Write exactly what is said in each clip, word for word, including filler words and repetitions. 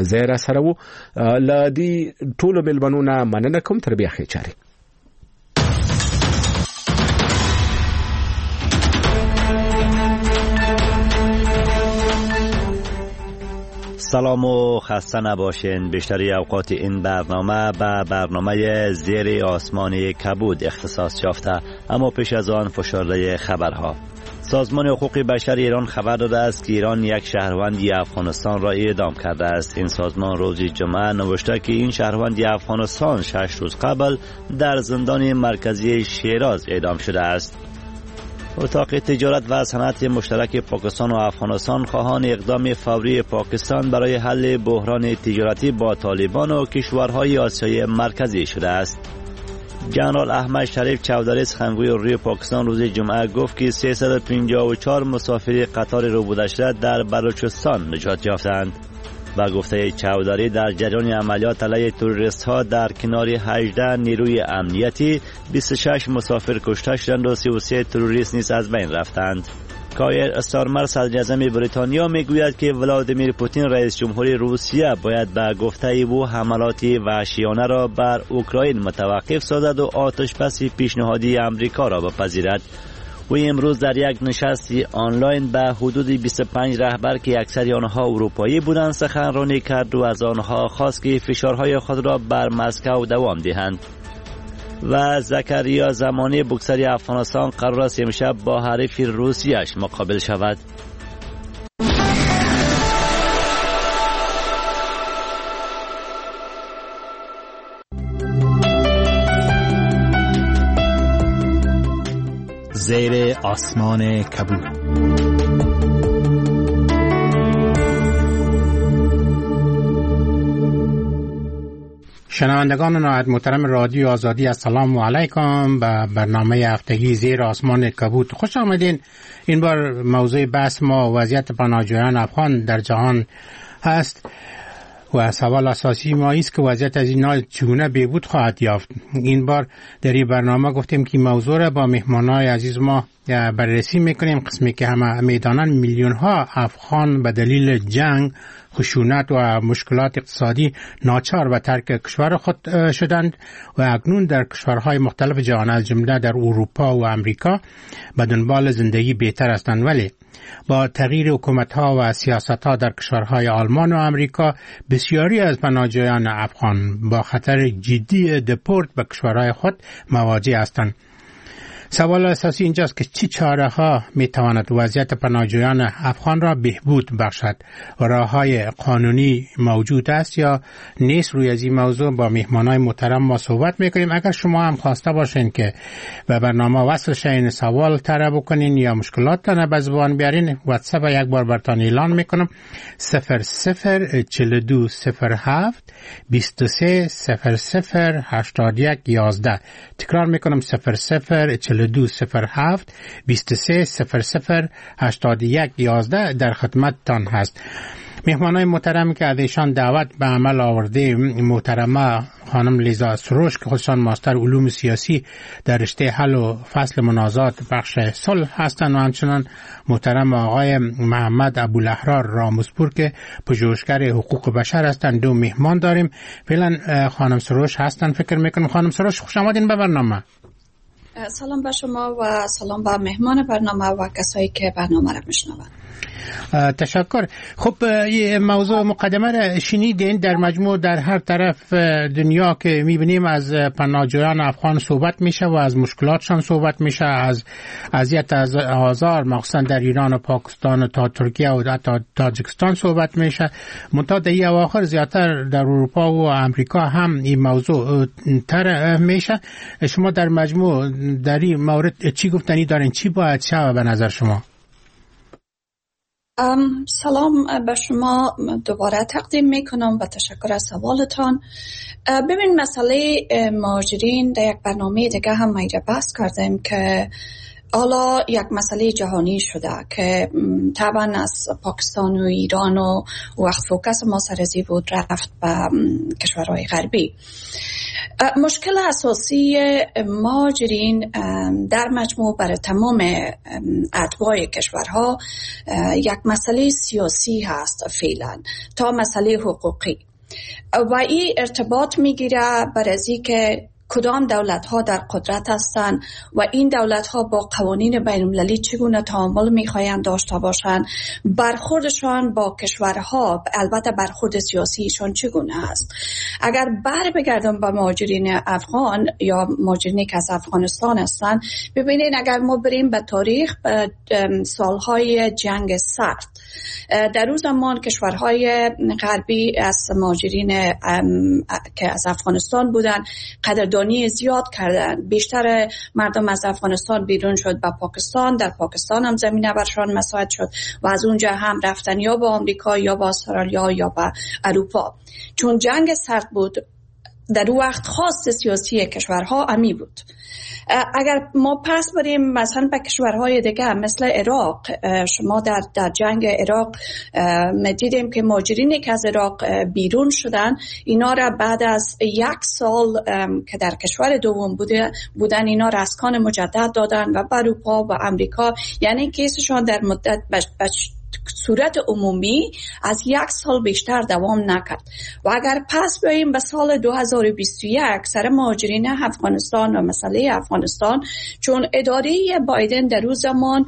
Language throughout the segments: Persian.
زیر سره وو لدی ټولو ملمنونه مننه کوم تر بیا خې چاري. سلام و خسته نباشین. بیشتری اوقات این برنامه به برنامه زیر آسمان کبود اختصاص یافته، اما پیش از آن فشرده خبرها. سازمان حقوق بشر ایران خبر داده است که ایران یک شهروندی افغانستان را اعدام کرده است. این سازمان روز جمعه نوشته که این شهروندی افغانستان شش روز قبل در زندان مرکزی شیراز اعدام شده است. اتاق تجارت و صنعت مشترک پاکستان و افغانستان خواهان اقدام فوری پاکستان برای حل بحران تجارتی با طالبان و کشورهای آسیای مرکزی شده است. جنرال احمد شریف چودری سخنگوی روی پاکستان روز جمعه گفت که سیصد و پنجاه و چهار مسافر قطار روبوده شده در بلوچستان نجات یافتند. با گفته چودری در جریان عملیات علیه تروریست ها در کنار هجده نیروی امنیتی بیست و شش مسافر کشته شدند و سی و سه تروریست نیز از بین رفتند. کایر استارمر صدر اعظم بریتانیا میگوید که ولادیمیر پوتین رئیس جمهور روسیه باید به گفته او حملات وحشیانه را بر اوکراین متوقف سازد و آتشبس پیشنهادی امریکا را بپذیرد. و امروز در یک نشستی آنلاین به حدود بیست و پنج رهبر که اکثر آنها اروپایی بودند سخنرانی کرد و از آنها خواست که فشارهای خود را بر مسکو دوام دهند. و زکریا زمانی بوکسر افغانستان قرار است امشب با حریف روسیش مقابل شود. زیر آسمان کبود. شنوندگان نهایت محترم رادیو آزادی، السلام علیکم. به برنامه هفتگی زیر آسمان کبود خوش آمدین. این بار موضوع بحث ما وضعیت پناهجویان افغان در جهان هست و سوال اساسی ما است که وضعیت از اینا چگونه بهبود خواهد یافت. این بار در این برنامه گفتیم که موضوع را با مهمانای عزیز ما بررسی میکنیم، قسمی که همه میدانند میلیون ها افغان به دلیل جنگ، خشونت و مشکلات اقتصادی ناچار به ترک کشور خود شدند و اکنون در کشورهای مختلف جهان از جمله در اروپا و امریکا به دنبال زندگی بهتر هستند. ولی با تغییر حکومت‌ها و سیاست‌ها در کشورهای آلمان و امریکا بسیاری از پناهجویان افغان با خطر جدی دپورت به کشورهای خود مواجه هستند. سوال اساسی اینجاست که چه چاره‌ها می‌تواند وضعیت پناهجویان افغان را بهبود بخشد و راه‌های قانونی موجود است یا نیست. روی از این موضوع با مهمانای محترم ما صحبت می‌کنیم. اگر شما هم خواسته باشین که به برنامه وصل شین سوال طرح بکنین یا مشکلاتتان به زبان بیارین، واتساپ یک بار براتون اعلان می‌کنم: صفر صفر چهل و دو صفر هفت بیست و سه صفر صفر هشتاد و یک یازده. تکرار می‌کنم: صفر صفر چهل و دو صفر هفت بیست و سه صفر صفر هشتاد و یک یازده در خدمتتان هست. مهمانای محترم که ازشان دعوت به عمل آورده محترمه خانم لیزا سروش که خودشان ماستر علوم سیاسی در رشته حل و فصل منازعات بخش صلح هستند و همچنان محترم آقای محمد ابوالاحرار راموزپور که پژوهشگر حقوق بشر هستند. دو مهمان داریم. فعلا خانم سروش هستند. فکر میکنم خانم سروش خوش آمدین به برنامه. سلام به شما و سلام به مهمان برنامه و کسایی که برنامه را میشنوند. تشکر. خب موضوع مقدمه را شنیدین. در مجموع در هر طرف دنیا که میبینیم از پناهجویان افغان صحبت میشه و از مشکلاتشان صحبت میشه، از اذیت از آزار مخصوصا در ایران و پاکستان و تا ترکیه و حتی تاجیکستان صحبت میشه. منتها در این اواخر زیادتر در اروپا و امریکا هم این موضوع تر میشه. شما در مجموع در این مورد چی گفتنی دارین؟ چی باید شود به نظر شما؟ سلام به شما دوباره تقدیم میکنم و تشکر از سوالتان. ببین مسئله مهاجرین در یک برنامه دیگه هم ما بحث کردیم که حالا یک مسئله جهانی شده که طبعا از پاکستان و ایران و وقت فوکس ما سرزی بود رفت به کشورهای غربی. مشکل اساسی مهاجرین در مجموع برای تمام اتباع کشورها یک مسئله سیاسی هست فعلا تا مسئله حقوقی و این ارتباط میگیره بر از اینکه کدام دولت ها در قدرت هستند و این دولت ها با قوانین بین المللی چگونه تعامل میخواهند داشته باشند، برخوردشان با کشورها البته برخورد سیاسیشان چگونه است. اگر بر بگردم به مهاجرین افغان یا مهاجرینی که از افغانستان هستند، ببینید اگر ما بریم به تاریخ به سالهای جنگ سرد، در اون زمان کشورهای غربی از مهاجرین که از افغانستان بودن قدردانی زیاد کردن. بیشتر مردم از افغانستان بیرون شد به پاکستان، در پاکستان هم زمینه برشان مساعد شد و از اونجا هم رفتن یا به آمریکا یا به استرالیا یا به اروپا. چون جنگ سرد بود در اون وقت خواست سیاسی کشورها امی بود. اگر ما پس بریم مثلا به کشورهای دیگه مثل عراق، شما در در جنگ عراق دیدیم که مهاجرینی که از عراق بیرون شدن، اینا را بعد از یک سال که در کشور دوم بوده بودن اینا را اسکان مجدد دادن و به اروپا و امریکا، یعنی کیسشان در مدت بش بش صورت عمومی از یک سال بیشتر دوام نکرد. و اگر پس بیاییم به سال دو هزار و بیست و یک سر مهاجرین افغانستان و مسئله افغانستان، چون اداره بایدن در اون زمان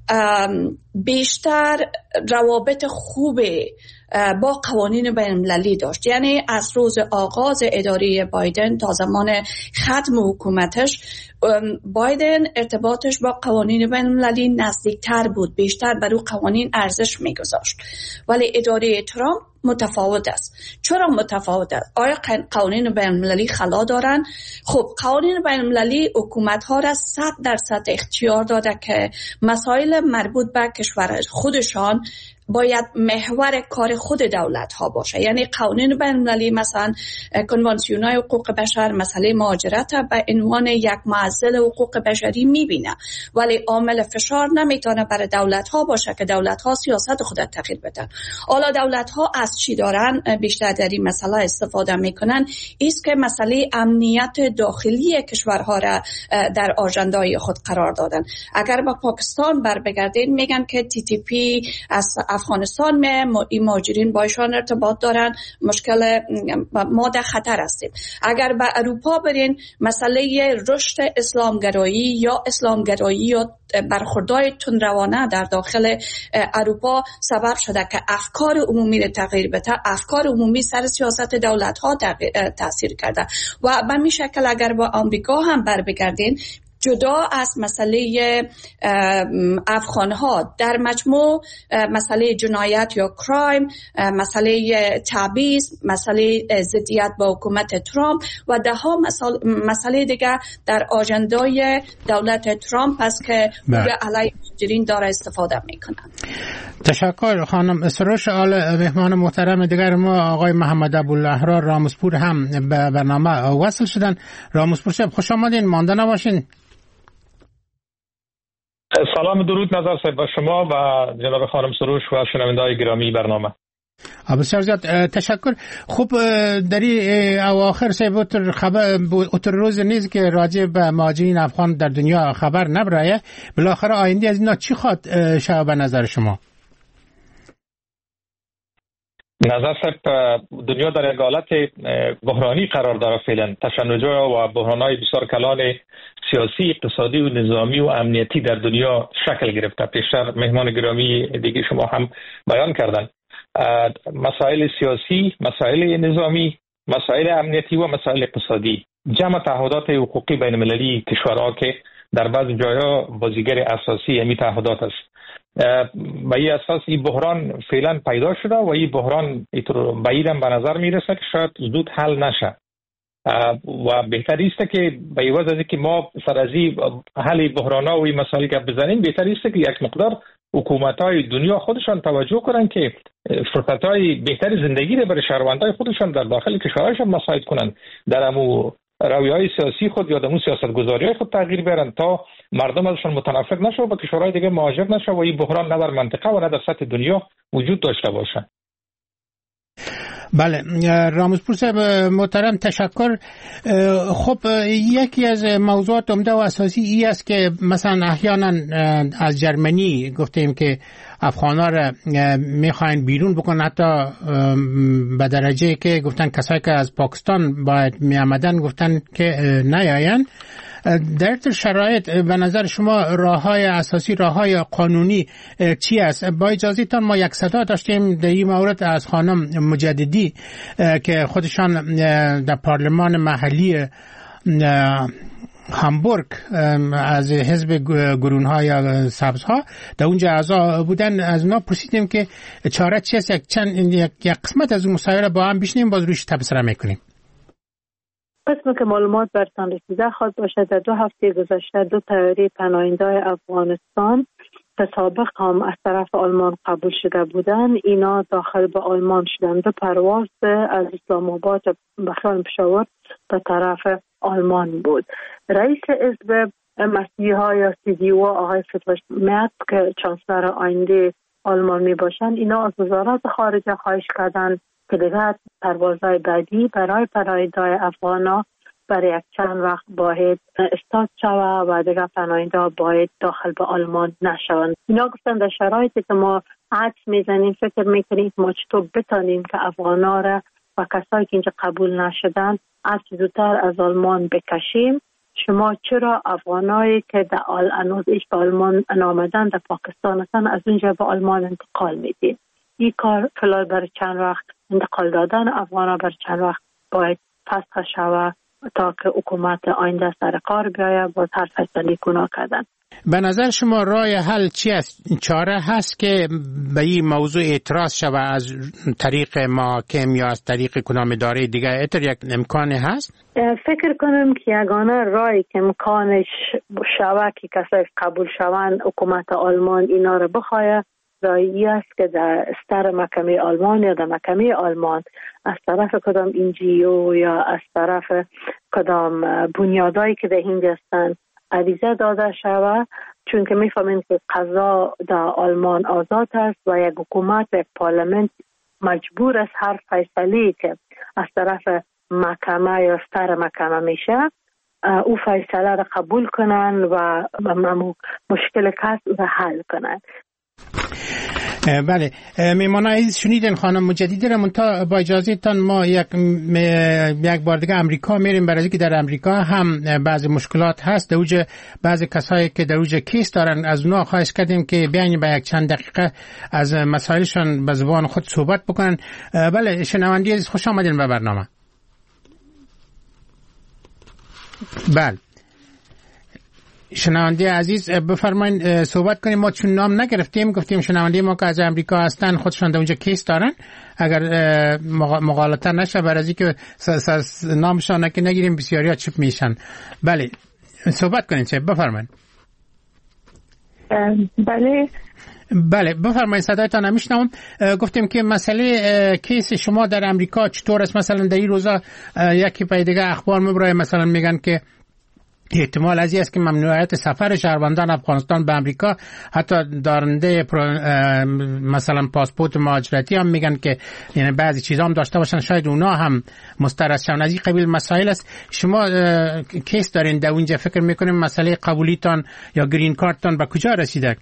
بیشتر روابط خوبه با قوانین بین المللی داشت، یعنی از روز آغاز اداره بایدن تا زمان ختم حکومتش بایدن ارتباطش با قوانین بین المللی نزدیکتر بود، بیشتر بر اون قوانین ارزش میگذاشت. ولی اداره ترامپ متفاوت است. چرا متفاوت است؟ آیا قوانین بین المللی خلا دارن؟ خب قوانین بین المللی حکومت ها را صد درصد اختیار داده که مسائل مربوط به کشور خودشان باید محور کار خود دولت ها باشه. یعنی قوانین بین المللی مثلا کنوانسیون های حقوق بشر مسئله مهاجرت به عنوان یک معضل حقوق بشری میبینه، ولی عامل فشار نمیتونه برای دولت ها باشه که دولت ها سیاست خود تغییر بدن. حالا دولت ها از چی دارن بیشتر در این مسئله استفاده میکنن؟ ایست که مسئله امنیت داخلی کشورها را در آژندای خود قرار دادن. اگر با پاکستان بر بگردین میگن که تی تی پی از افغانستان می مهاجرین بایشان ارتباط دارن، مشکل ما در خطر هستیم. اگر به اروپا برین مسئله رشد اسلامگرایی یا اسلامگرایی یا برخوردهای تندروانه در داخل اروپا سبب شده که افکار عمومی را تغییر بده. افکار عمومی سر سیاست دولت ها تاثیر کرده و به می شکل اگر با آمریکا هم بر بگردین، جدا از مسئله افغان ها در مجموع مسئله جنایت یا کرایم، مسئله تبعیض، مسئله ضدیت با حکومت ترامپ و ده ها مسئله دیگه در آژندای دولت ترامپ است که بر علیه مهاجرین داره استفاده میکنن. تشکر خانم سروش. آل مهمان محترم دیگر ما آقای محمد ابوالاحرار رامسپور هم به برنامه وصل شدن. رامسپور صاحب خوش آمدین، مانده نباشین. سلام درود نظر صاحب با شما و جناب خانم سروش و شنونده‌های گرامی برنامه. بسیار زیاد تشکر. خوب در این اواخر صاحب اتر خبر اتر روز نیست که راجع به مهاجرین افغان در دنیا خبر نبرایه، بالاخره آینده از اینا چی خواد شما به نظر شما؟ نظر صاحب دنیا در یک حالت بحرانی قرار داره فعلا. تشنج‌ها و بحران‌های بسیار کلان سیاسی، اقتصادی و نظامی و امنیتی در دنیا شکل گرفته. پیشتر مهمان گرامی دیگه شما هم بیان کردن. مسائل سیاسی، مسائل نظامی، مسائل امنیتی و مسائل اقتصادی، جمع تعهدات حقوقی بین المللی کشورها که در بعض جاها بازیگر اساسی همین تعهدات است. به این اساس این بحران فعلا پیدا شده و این بحران بعیدم به نظر میرسه که شاید زود حل نشه و بهتر است که به عوض از که ما سر از حل بحران‌ها و این مسائل که بزنیم، بهتر است که یک مقدار حکومت‌های دنیا خودشان توجه کنن که فرصت‌های بهتر زندگی را برای شهروندان خودشان در داخل کشورشان مساعد کنن، در امو رویه‌های سیاسی خود یا در امو سیاست‌گذاری‌های خود تغییر بیارن تا مردم ازشان متنفر نشه و به کشورهای دیگه مهاجر نشه و این بحران نه در منطقه و نه در سطح دنیا وجود داشته باشه. بله رامزپور صاحب محترم تشکر. خب یکی از موضوعات عمده و اساسی ای است که مثلا احیانا از جرمنی گفتیم که افغانا را میخواین بیرون بکنن، حتی به درجه که گفتن کسایی که از پاکستان باید میامدن گفتن که نیاین. در این شرایط به نظر شما راههای اساسی، راههای قانونی چی است؟ با اجازهتان ما یک صدا داشتیم در این مورد از خانم مجددی که خودشان در پارلمان محلی هامبورگ از حزب گرون‌ها یا سبزها در اونجا اعضا بودن. از اونا پرسیدیم که چاره چی است. یک چند یک قسمت از اون مسائل با هم بشنیم، باز روش تبصره میکنیم. قسم که معلومات برتان رسیده خواهد باشد در دو هفته گذشته دو طیاره پناهنده‌های افغانستان که سابق هم از طرف آلمان قبول شده بودند، اینا داخل به آلمان شدند. دو پرواز از اسلام آباد به خیال پشاور به طرف آلمان بود. رئیس حزب مسیحا یا سی دی او آقای فتوش میاد که چانسلر آینده آلمان می باشند، اینا از وزارت خارجه خواهش کردند که دیگر پروازهای بعدی برای پناهنده‌های افغانا برای یک چند وقت باید استارت شود و دیگر پناهنده‌ها باید داخل به آلمان نشوند. اینا گفتن در شرایطی که ما عکس میزنیم فکر میکنیم ما چطور بتانیم که افغانا را و کسایی که اینجا قبول نشدن از زودتر از آلمان بکشیم. شما چرا افغانایی که در هنوز ایش به آلمان نامدن در پاکستان هستن از اونجا به آلمان انتقال میدید؟ این کار فلال برای چند وقت انتقال دادن افغانا برای چند وقت باید فسخ شود تا که حکومت آینده سر کار بیاید با هر فیصله گناه کردن. به نظر شما راه حل چی است؟ چاره هست که به این موضوع اعتراض شود از طریق محاکم یا از طریق کدام اداره دیگه؟ اتر یک امکان هست؟ فکر کنم که یگانه راهی که امکانش شود که کسایی قبول شوند حکومت آلمان اینا رو بخواهد راهی است که در استر محکمه آلمان یا در محکمه آلمان از طرف کدام انجیو یا از طرف کدام بنیادایی که در اینجا هستند عریضه داده شود، چون که میفهمیم که قضا در آلمان آزاد است و یک حکومت و یک پارلمنت مجبور است هر فیصله که از طرف محکمه یا استر محکمه میشه او فیصله را قبول کنن و مشکل کس را حل کنن. بله میمان عزیز شنیدین خانم مجددی را. منتها با اجازه تان ما یک یک بار دیگه امریکا میریم، برای اینکه در امریکا هم بعضی مشکلات هست. در اوج بعضی کسایی که در اوج کیس دارن از اونها خواهش کردیم که بیاین با یک چند دقیقه از مسائلشان به زبان خود صحبت بکنن. بله شنوندی عزیز خوش آمدین به برنامه. بله شنونده عزیز بفرمایید صحبت کنیم. ما چون نام نگرفتیم گفتیم شنونده ما که از امریکا هستن خودشان در اونجا کیس دارن، اگر مغالطه نشه برای از اینکه نامشان که نگیریم بسیاری ها چپ میشن. بله صحبت کنید چه بفرمایید. بله بله بفرمایید صدایتان نمیشنوم. گفتیم که مسئله کیس شما در امریکا چطور است؟ مثلا در این روزا یکی پای دیگه اخبار میبره مثلا میگن که احتمال از این است که ممنوعیت سفر شهروندان افغانستان به امریکا حتی دارنده مثلا پاسپورت مهاجرتی هم میگن که یعنی بعضی چیزا هم داشته باشن شاید اونا هم مسترد شون. از این قبیل مسائل است. شما کیس دارین در اونجا، فکر میکنیم مسئله قبولیتان یا گرین کارتتان به کجا رسیده؟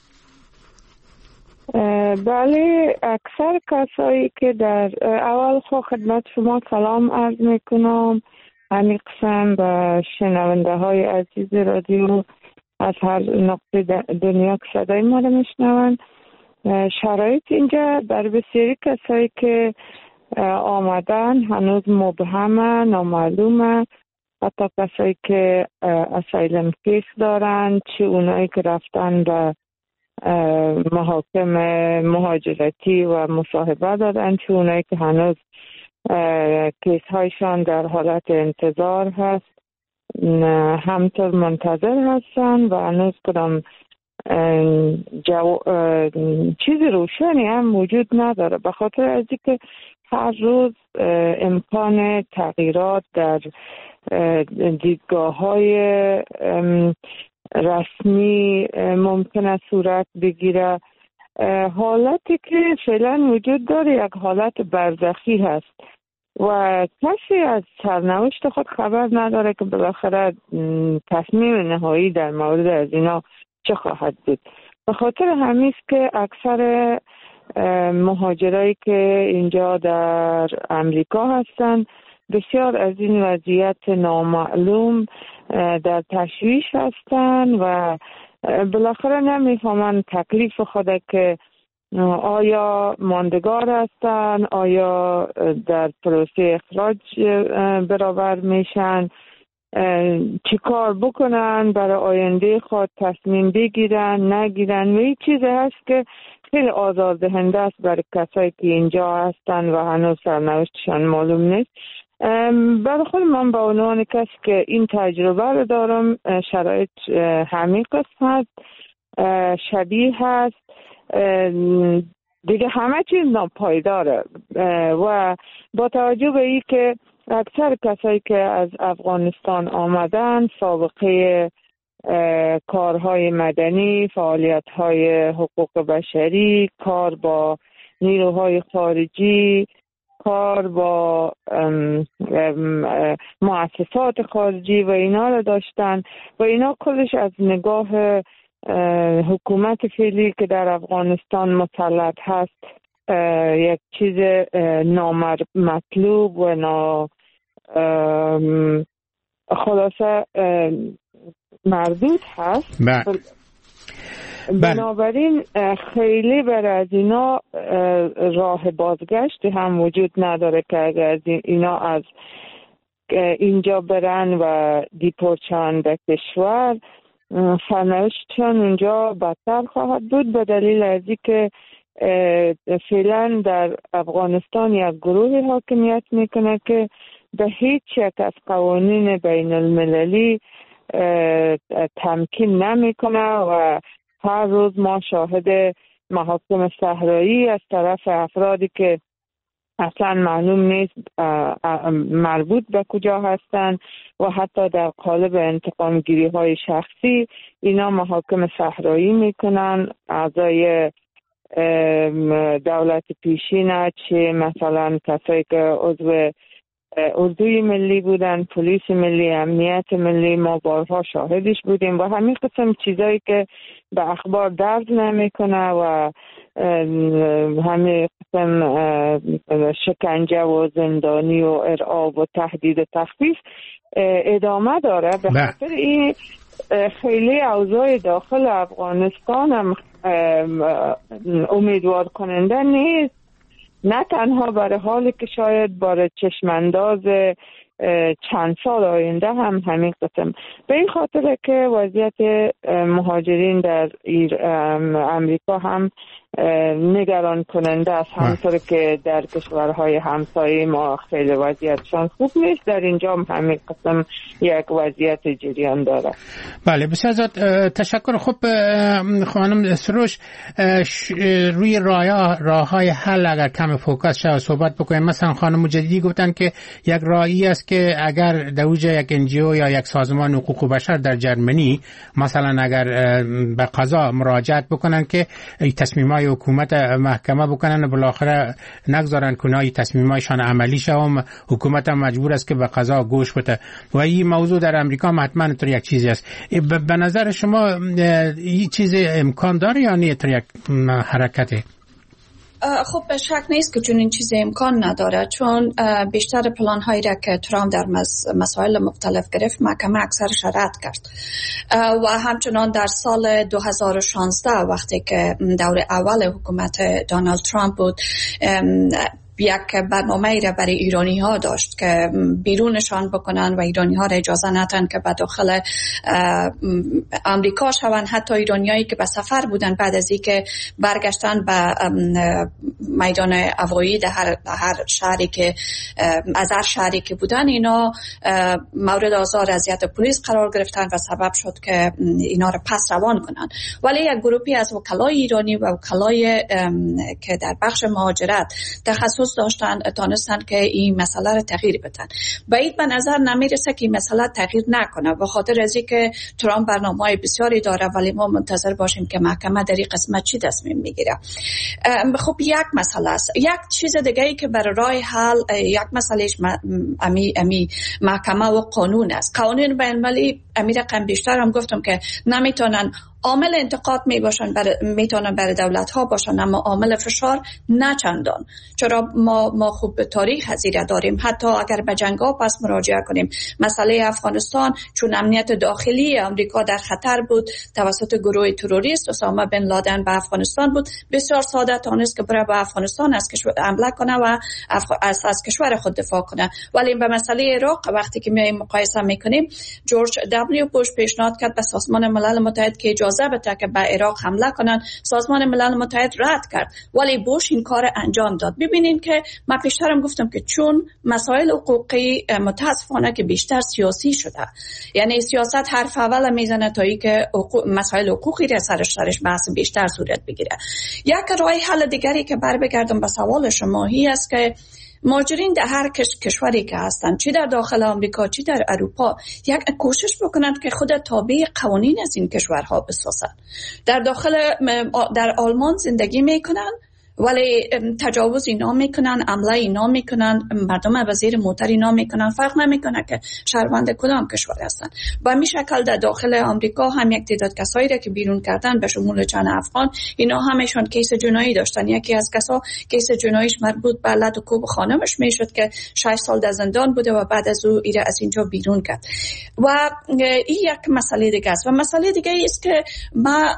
بله اکثر کسایی که در اول خو خدمت شما سلام عرض میکنم، همین قسم به شنونده های عزیز رادیو از هر نقطه دنیا که صدای ما رو میشنون. شرایط اینجا در بسیاری کسایی که آمدن هنوز مبهمه، نامعلومه. حتی کسایی که اسایلم کیس دارن، چه اونایی که رفتن به محاکم مهاجرتی و مصاحبه دادن، چه اونایی که هنوز کیس هایشان در حالت انتظار هست، همطور منتظر هستن و هنوز کدام جو... چیز روشنی هم وجود نداره، به خاطر از اینکه هر روز امکان تغییرات در دیدگاه های رسمی ممکنه صورت بگیره. حالتی که فعلا وجود داره یک حالت برزخی هست و کسی از سرنوشت خود خبر نداره که بالاخره تصمیم نهایی در مورد از اینا چه خواهد بود. به خاطر همین است که اکثر مهاجرایی که اینجا در امریکا هستند بسیار از این وضعیت نامعلوم در تشویش هستند و بالاخره نمیفهمند تکلیف خود که آیا ماندگار هستند، آیا در پروسه اخراج برابر میشن، چی کار بکنن برای آینده خود، تصمیم بگیرن نگیرن. و این چیز هست که خیلی آزاردهنده است برای کسایی که اینجا هستن و هنوز سرنوشتشان معلوم نیست. برای خود من به عنوان کسی که این تجربه رو دارم، شرایط همین قسم هست، شبیه هست، دیگه همه چیز ناپایداره و با توجه به این که اکثر کسایی که از افغانستان آمدن سابقه کارهای مدنی، فعالیت‌های حقوق بشری، کار با نیروهای خارجی، کار با ام ام مؤسسات خارجی و اینا رو داشتن و اینا کلش از نگاه حکومت فعلی که در افغانستان مسلط هست یک چیز نامطلوب و نا خلاصه مردود هست. بنابراین خیلی برای از اینا راه بازگشت هم وجود نداره که اگر از اینا از اینجا برن و دیپورت شوند به کشور، سرنوشتشان اونجا بدتر خواهد بود، به دلیل از اینکه فعلا در افغانستان یک گروه حاکمیت میکنه که به هیچ یک از قوانین بین المللی تمکین نمیکنه و هر روز ما شاهد محاکم صحرایی از طرف افرادی که اصلا معلوم نیست مربوط به کجا هستند و حتی در قالب انتقام گیری های شخصی اینا محاکم صحرایی میکنن. اعضای دولت پیشین چه مثلا کسایی که عضو اردوی ملی بودن، پلیس ملی، امنیت ملی، ما بارها شاهدش بودیم و همین قسم چیزایی که به اخبار درد نمیکنه و همین قسم شکنجه و زندانی و ارعاب و تهدید و تخفیف ادامه داره. به خاطر این خیلی اوضاع داخل افغانستان هم امیدوار کننده نیست، نه تنها برای حالی که شاید برای چشمانداز چند سال آینده هم همین قسم. به این خاطر که وضعیت مهاجرین در امریکا هم نگران کننده است، همطور که در کشورهای همسایه ما خیلی وضعیتشان خوب نیست، در اینجا هم همین قسم یک وضعیت جریان داره. بله بسیار زیاد تشکر. خب خانم سروش، روی راه های حل اگر کم فوکس شد صحبت بکنیم، مثلا خانم مجددی گفتن که یک راهی است که اگر در اوج یک انجیو یا یک سازمان حقوق بشر در جرمنی مثلا اگر به قضا مراجعت بکنن که تصمیمات حکومت محکمه بکنن و بالاخره نگذارن کنای تصمیمایشان عملی شه، و حکومت هم مجبور است که به قضا گوش بده و این موضوع در امریکا حتما طور یک چیزی است. به نظر شما این چیز امکان داره یا نه طور یک حرکته؟ خب به شک نیست که چون این چیز امکان نداره، چون بیشتر پلان هایی را که ترامپ در مسائل مختلف گرفت محکمه اکثرش رد کرد و همچنان در سال دو هزار و شانزده وقتی که دور اول حکومت دونالد ترامپ بود یک برنامه ای را برای ایرانی ها داشت که بیرونشان بکنن و ایرانی ها را اجازه ندن که به داخل آمریکا شوند. حتی ایرانی هایی که به سفر بودن بعد از اینکه برگشتن به میدان هوایی در هر, هر شهری که از هر شهری که بودن، اینا مورد آزار اذیت پلیس قرار گرفتن و سبب شد که اینا را پس روان کنن. ولی یک گروهی از وکلای ایرانی و وکلای که در بخش مهاجرت تخصص تمرکز داشتن، تانستن که این مسئله رو تغییر بدن. بعید به نظر نمیرسه که این مسئله تغییر نکنه، به خاطر از اینکه ترامپ برنامه‌های بسیاری داره، ولی ما منتظر باشیم که محکمه در این قسمت چی تصمیم میگیره. خب یک مسئله است. یک چیز دیگه ای که برای راه حل، یک مسئلهش امی امی محکمه و قانون است. قانون بین المللی امیر رقم بیشتر هم گفتم که نمیتونن عامل انتقاد می باشن، بر میتونن برای دولت ها باشن، اما عامل فشار نه چندان. چرا ما ما خوب به تاریخ هزیره داریم. حتی اگر به جنگ ها پس مراجعه کنیم، مسئله افغانستان چون امنیت داخلی امریکا در خطر بود توسط گروه تروریست اسامه بن لادن به افغانستان بود، بسیار ساده تانست که بره به افغانستان از کشور حمله کنه و از, از کشور خود دفاع کنه. ولی به مسئله عراق وقتی که می مقایسه میکنیم، جورج دبلیو بوش پیشنهاد کرد به سازمان ملل متحد که اجازه بده که به عراق حمله کنن. سازمان ملل متحد رد کرد، ولی بوش این کار انجام داد. ببینین که من پیشترم گفتم که چون مسائل حقوقی متاسفانه که بیشتر سیاسی شده، یعنی سیاست حرف اول میزنه تا ای که مسائل حقوقی را سرش سرش بحث بیشتر صورت بگیره. یک راه حل دیگری که بر بگردم به سوال شما هی است که مهاجرین در هر کش... کشوری که هستند، چی در داخل آمریکا چی در اروپا، یک کوشش بکنند که خود تابع قوانین از این کشورها بسازند. در داخل در آلمان زندگی میکنن ولی تجاوز اینا میکنن، عمله اینا میکنن، مردم به زیر موتر اینا میکنن، فرق نمیکنه که شهروند کدام کشور هستن. با می شکل در داخل آمریکا هم یک تعداد کسایی را که بیرون کردن به شمول چند افغان، اینا همشون کیس جنایی داشتن. یکی از کسا کیس جناییش مربوط به لط و کوب خانمش میشد که شش سال در زندان بوده و بعد از او ایره از اینجا بیرون کرد. و این یک مسئله دیگه است. و مسئله دیگه است که ما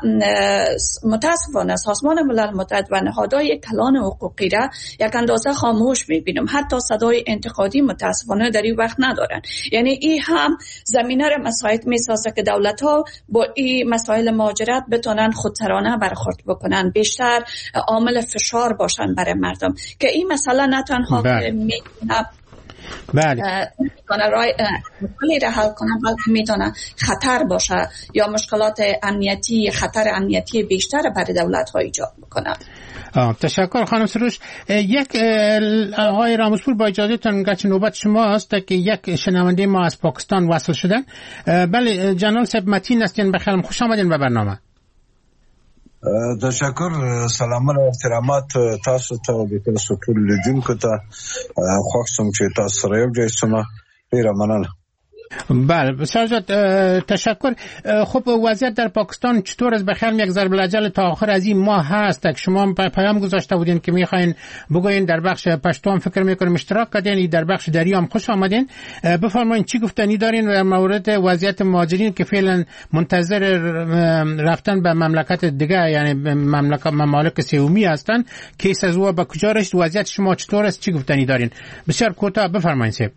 متاسفانه سازمان ملل متحد و نهادهای کلان حقوقی را یک اندازه خاموش میبینم. حتی صدای انتقادی متاسفانه در این وقت ندارن. یعنی این هم زمینه را مساعد میسازه که دولت ها با این مسائل مهاجرت بتونن خودسرانه برخورد بکنن، بیشتر عامل فشار باشن برای مردم که این مسئله نه تنها میتونه بله میتونه رای مشکلی را حل کنه، بلکه میتونه خطر باشه یا مشکلات امنیتی، خطر امنیتی بیشتر برای دولت ها ایجاد بکنه. تشکر خانم سروش. یک آقای راموسپور با اجازهتون گرچه نوبت شما است که یک شنونده ما از پاکستان وصل شدن. بله جناب صاحب متین هستین، بخیر خوش آمدین به برنامه. تشکر، سلامونه و احترامات تاسو ته او د تاسو ټول لیدونکو ته. خوښ شوم چې تاسو سره یو ځای شوم. ډیره مننه. بله بسیار زیاد تشکر. خب وضعیت در پاکستان چطور است؟ بخیر یک ضرب الاجل تا آخر از این ماه هست که شما پیام گذاشته بودین که میخواین بگوین در بخش پشتو هم فکر میکنیم اشتراک کردین، در بخش دری هم خوش آمدین. بفرمایید چی گفتنی دارین در مورد وضعیت مهاجرین که فعلا منتظر رفتن به مملکت دیگه، یعنی مملکت ممالک سومی هستن، کیس از او به کجا رسید؟ وضعیت شما چطور است؟ چی گفتنی دارین؟ بسیار کوتاه بفرمایید صاحب.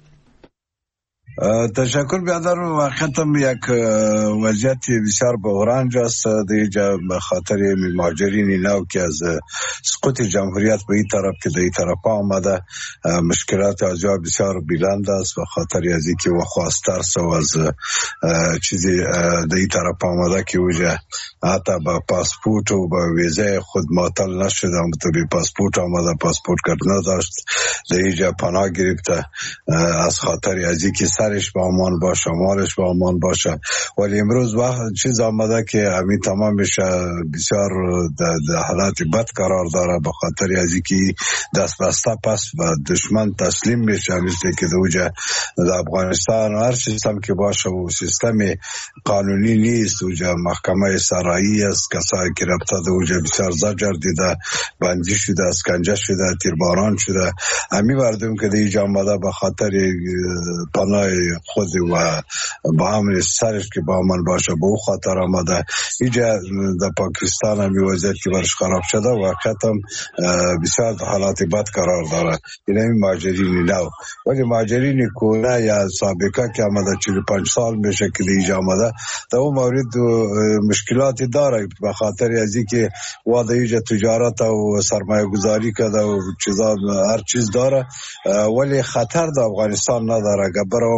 تشکر بیادر. واقعا یک وضعیت بسیار بحران است دیجا به خاطر مهاجرین نو که از سقوط جمهوریت به این طرف که در این طرف آمده، مشکلات از جا بسیار بلند است به خاطر از اینکه و خواستر سو از چیزی در این طرف آمده که اوجه حتی با پاسپورت و با ویزه خود معطل نشده، تو بی پاسپورت آمده، پاسپورت کرد نداشت، در اینجا پناه گرفته از خاطر از اینکه سرش با امان باشه، مالش با امان باشه. ولی امروز وقت چیز آمده که همین تمامش بسیار در حالت بد قرار داره به خاطر از اینکه دست بسته پس و دشمن تسلیم میشه، مثل که دوجه در افغانستان هر سیستم که باشه و سیستم قانونی نیست، دوجه محکمه سرایی است، کسایی که رفته دوجه بسیار زجر دیده، بندی شده، اسکنجه شده، تیرباران شده. همین مردم که دیجا آمده به خاطر پناه خود و با امن سرش که با من باشه به او خاطر آمده. اینجا در پاکستان هم وضعیت که برش خراب شده و ختم بسیار حالات بد قرار داره. این این مهاجرین نو، ولی مهاجرین کونه یا سابقه که آمده چهل و پنج سال میشه که اینجا آمده، در اون مورد مشکلاتی داره به خاطر از اینکه واده اینجا تجارت و سرمایه گذاری کرده و چیزا هر چیز داره، ولی خطر در افغانستان نداره. گبر و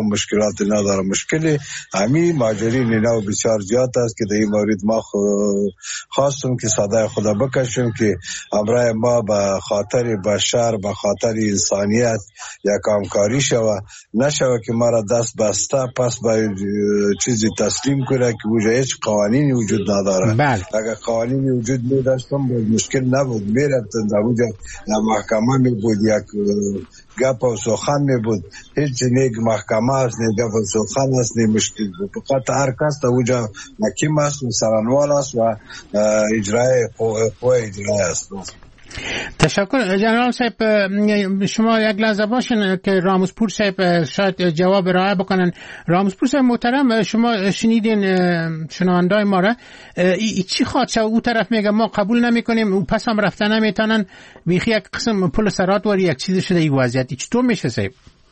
مشکلات نداره. مشکل همین مهاجرین نو بسیار زیاد است که در این مورد ما خواستم که صدای خدا بکشیم که امرای ما به خاطر بشر، به خاطر انسانیت یک همکاری شوه، نشوه که ما را دست بسته پس به چیزی تسلیم کنه که وجود هیچ قوانینی وجود نداره. بله. اگر قوانینی وجود می داشتم مشکل نبود، میرفتن در وجود محکمه می بود، یک گپ و سخن می بود، هیچ نیک محکمه است، نیک گپ و سخن است، نیک مشکل بود. فقط هر کس در وجود حکیم است و سرانوال است و اجرای قوه اجرای است. تشکر جنرال صاحب. شما یک لحظه باشین که راموزپور صاحب شاید جواب ارائه بکنن. راموزپور صاحب محترم، شما شنیدین شنوندای ما را، ای چی خواد شو؟ او طرف میگه ما قبول نمی کنیم، او پس هم رفتن نمیتونن، بیخی یک قسم پل سرات واری یک چیز شده. این وضعیت چطور میشه صاحب؟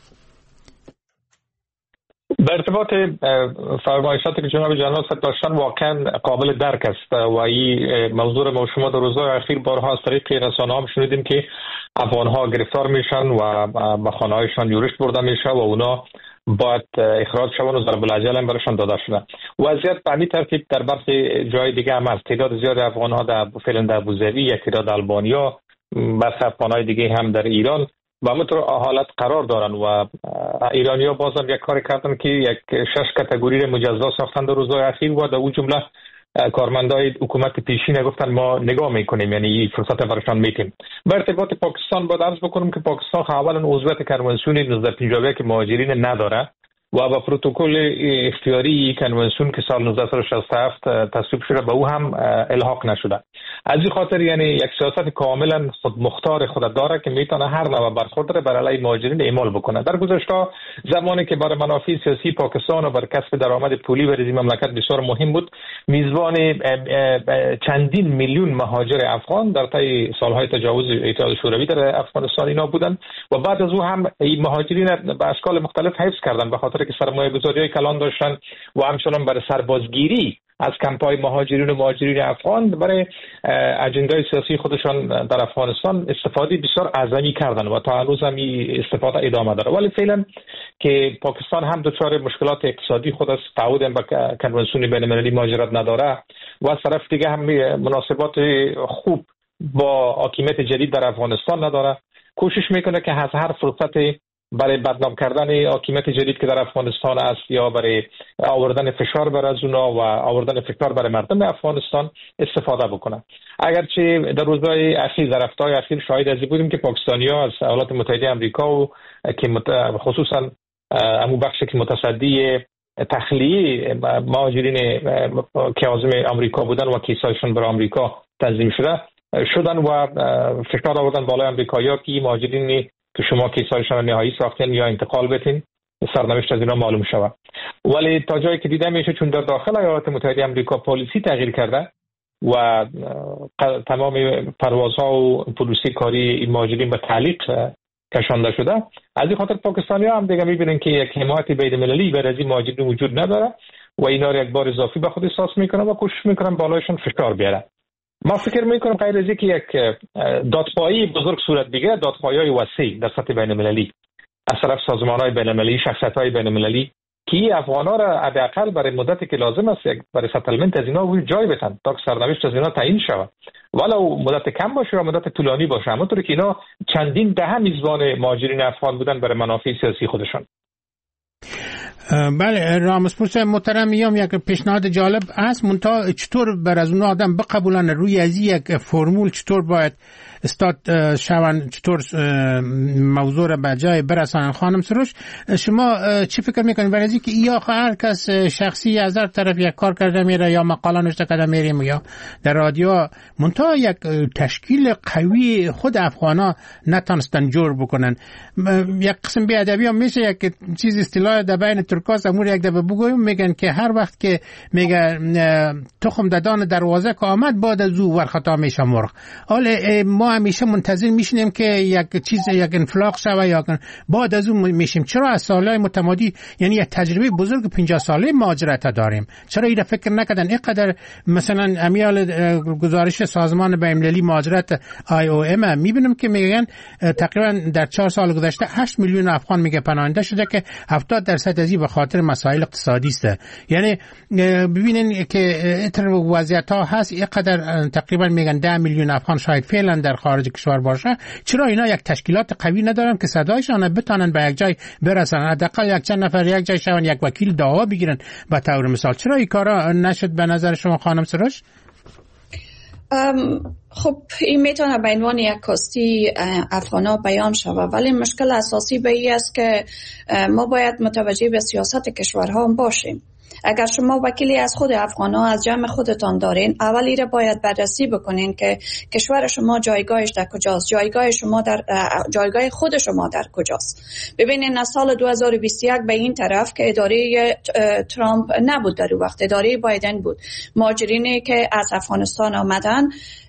به ارتباط فرمایشاتی که جناب جنرال صاحب داشتن واقعا قابل درک است و این موضوع ما شما در روزهای اخیر بارها از طریق رسانه‌ها هم شنیدیم که افغان‌ها گرفتار میشن و به خانه‌هایشان یورش برده میشه و اونا باید اخراج شون و ضرب الاجل هم برشان داده شده. وضعیت به همین ترتیب در برخی جای دیگه هم است. تعداد زیاد افغان‌ها در فعلا در ابوظبی، یک تعداد آلبانیا، برخی افغان‌های دیگه هم در ایران و همونطور حالت قرار دارن و ایرانی‌ها بازم یک کار کردن که یک شش کاتگوری مجزا ساختن در روزهای اخیر و در اون جمله کارمندای حکومت پیشین گفتن ما نگاه میکنیم، یعنی این فرصت برشان میتیم. به ارتباط پاکستان باید عرض بکنم که پاکستان اولا عضویت کنوانسیون نوزده پنجاه و یک مهاجرین نداره و با پروتکل اختیاری کنوانسیون که سال نوزده شصت و هفت تصویب شده به او هم الحاق نشده. از این خاطر یعنی یک سیاست کاملا خود مختار خود داره که میتونه هر نوع برخورد را بر علیه مهاجرین اعمال بکنه. در گذشته زمانی که برای منافع سیاسی پاکستان و بر کسب درآمد پولی برای این مملکت بسیار مهم بود، میزبان چندین میلیون مهاجر افغان در طی سالهای تجاوز اتحاد شوروی در افغانستان اینا بودند و بعد از او هم این مهاجرین به اشکال مختلف حفظ کردند به خاطر که سرمایه‌گذاری‌های کلان داشتن و همچنان برای سربازگیری از کمپ‌های مهاجرین و مهاجرین افغان برای اجندای سیاسی خودشان در افغانستان استفاده بسیار اعظمی کردن و تا هنوز هم استفاده ادامه داره. ولی فعلا که پاکستان هم دچار مشکلات اقتصادی خود است، تعهد با کنوانسیون بین‌المللی مهاجرت نداره و از طرف دیگه هم مناسبات خوب با حاکمیت جدید در افغانستان نداره، کوشش میکنه که از هر فرصت برای بدنام کردن حاکمیت جدید که در افغانستان است یا برای آوردن فشار بر از اونا و آوردن فشار برای مردم افغانستان استفاده بکنه. اگرچه در روزهای اخیر در هفته‌های اخیر شاهد از بودیم که پاکستانی‌ها از ایالات متحده آمریکا و که خصوصا همون بخشی که متصدی تخلیه مهاجرین که عازم آمریکا بودن و کیسایشون بر آمریکا تنظیم شده شدن و فشار آوردن بالای آمریکایی‌ها که مهاجرین که شما کیسایشان نهایی ساختین یا انتقال بتین سرنوشت از اینا معلوم شود. ولی تا جایی که دیده میشه چون در داخل ایالات متحده آمریکا پالیسی تغییر کرده و تمام پروازها و پلیسی کاری این مهاجرین به تعلیق کشانده شده، از این خاطر پاکستانی‌ها هم دیگه میبینن که یک حمایت بین‌المللی برای این مهاجرین وجود نداره و اینا رو یک بار اضافی به خود احساس میکنن و کوشش میکنن بالایشون فشار بیارن. ما فکر میکنم غیر از اینکه یک دادخواهی بزرگ صورت بگیره، دادخواهی‌های وسیع در سطح بین‌المللی از طرف سازمان‌های بین‌المللی، شخصیت‌های بین‌المللی که افغان‌ها را حداقل برای مدتی که لازم است برای ستلمنت از اینا روی جای بتن تا که سرنوشت از اینا تعیین شود، ولو مدت کم باشه یا مدت طولانی باشه، همونطوری که اینا چندین دهه میزبان مهاجرین افغان بودن برای منافع سیاسی خودشان. بله راموزپور صاحب محترم، میام یک پیشنهاد جالب است، منتها چطور بر از اون آدم بقبولن روی از یک فرمول چطور باید استاد شون، چطور موضوع را به جای برسانن. خانم سروش شما چی فکر میکنید برای اینکه یا هر کس شخصی از هر طرف یک کار کرده میره یا مقاله نوشته کرده میریم یا در رادیو، منتها یک تشکیل قوی خود افغانا نتونستن جور بکنن. یک قسم بی‌ادبی هم میشه یک چیز اصطلاح در بین ترک آمریکا امور یک دفعه بگویم میگن که هر وقت که میگه تخم ددان دروازه که آمد بعد از او ورخطا میشه مرغ. حالا ما همیشه منتظر میشینیم که یک چیز یک انفلاق شوه یا بعد از اون میشیم. چرا از سالهای متمادی یعنی یک تجربه بزرگ پنجاه ساله مهاجرت داریم، چرا اینا فکر نکردن اینقدر؟ مثلا امیال گزارش سازمان بین‌المللی مهاجرت آی او ام میبینیم که میگن تقریبا در چهار سال گذشته هشت میلیون افغان میگه پناهنده شده که هفتاد درصد از این به خاطر مسائل اقتصادی است. یعنی ببینین که اینطور وضعیت ها هست، اینقدر تقریبا میگن ده میلیون افغان شاید فعلا در خارج کشور باشه. چرا اینا یک تشکیلات قوی ندارن که صدایشان بتونن به یک جای برسن، حداقل یک چند نفر یک جای شون یک وکیل دعوا بگیرن به طور مثال؟ چرا این کارا نشد به نظر شما خانم سروش؟ خب این میتونه به عنوان یک کاستی افغانا بیان شود، ولی مشکل اساسی به این است که ما باید متوجه به سیاست کشورها هم باشیم. اگر شما وکیلی از خود افغان‌ها از جمع خودتان دارین، اولی را باید بررسی بکنین که کشور شما جایگاهش در کجاست، جایگاه شما در جایگاه خود شما در کجاست. ببینین از سال دو هزار و بیست و یک به این طرف که اداره ترامپ نبود، در وقت اداره بایدن بود، مهاجرینی که از افغانستان آمدن،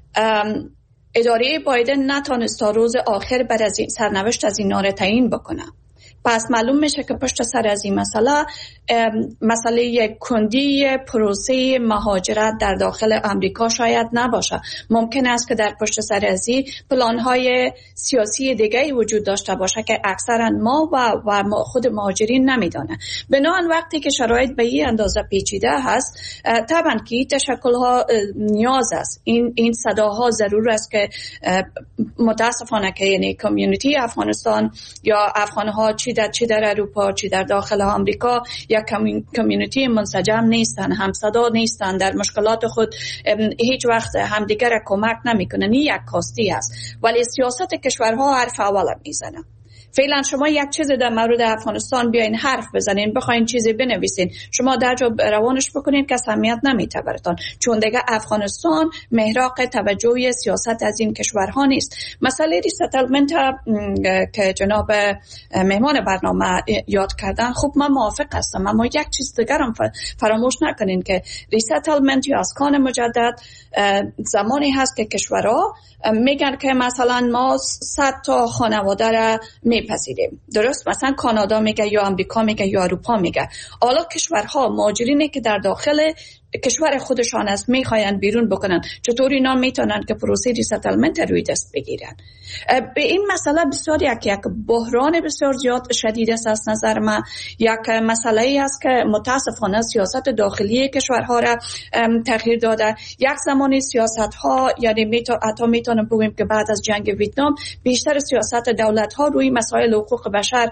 اداره بایدن نتونست تا روز آخر بر از سرنوشت از اینا را تعیین بکنه. پس معلوم میشه که پشت سر از این مسئله مسئله یک کندی پروسه مهاجرت در داخل امریکا شاید نباشه. ممکن است که در پشت سر از این پلان‌های سیاسی دیگه‌ای وجود داشته باشه که اکثرا ما و, و خود مهاجرین نمیدانه. بنابراین وقتی که شرایط به این اندازه پیچیده هست، طبعا که تشکل‌ها نیاز است، این این صداها ضرور است که متاسفانه که یعنی کمیونیتی افغانستان یا افغان‌ها چی در چی در اروپا چی در داخل آمریکا یک کمیونیتی منسجم نیستن، همصدا نیستن، در مشکلات خود هیچ وقت همدیگر را کمک نمیکنن. این یک کاستی است، ولی سیاست کشورها حرف اول میزنه. فعلا شما یک چیز در مورد افغانستان بیاین حرف بزنین، بخواین چیزی بنویسین، شما در جا روانش بکنین که اهمیت نمیده براتون، چون دیگه افغانستان محراق توجه سیاست از این کشورها نیست. مسئله ریستلمنت که جناب مهمان برنامه یاد کردن، خب من موافق هستم، اما یک چیز دیگر هم فراموش نکنین که ریستلمنت یا اسکان مجدد زمانی هست که کشورها میگن که مثلا ما صد تا خانواده را میپذیریم، درست؟ مثلا کانادا میگه یا امریکا میگه یا اروپا میگه. حالا کشورها مهاجرینی که در داخل کشور خودشان است میخواین بیرون بکنن، چطور اینا میتونن که پروسه ریستلمنت روی دست بگیرن؟ به این مسئله بسیار یک یک بحران بسیار زیاد شدید است از نظر من. یک مسئله ای است که متاسفانه سیاست داخلی کشورها را تغییر داده. یک زمانی سیاست ها، یعنی میتون حتی میتونم بگیم که بعد از جنگ ویتنام بیشتر سیاست دولت ها روی مسائل حقوق بشر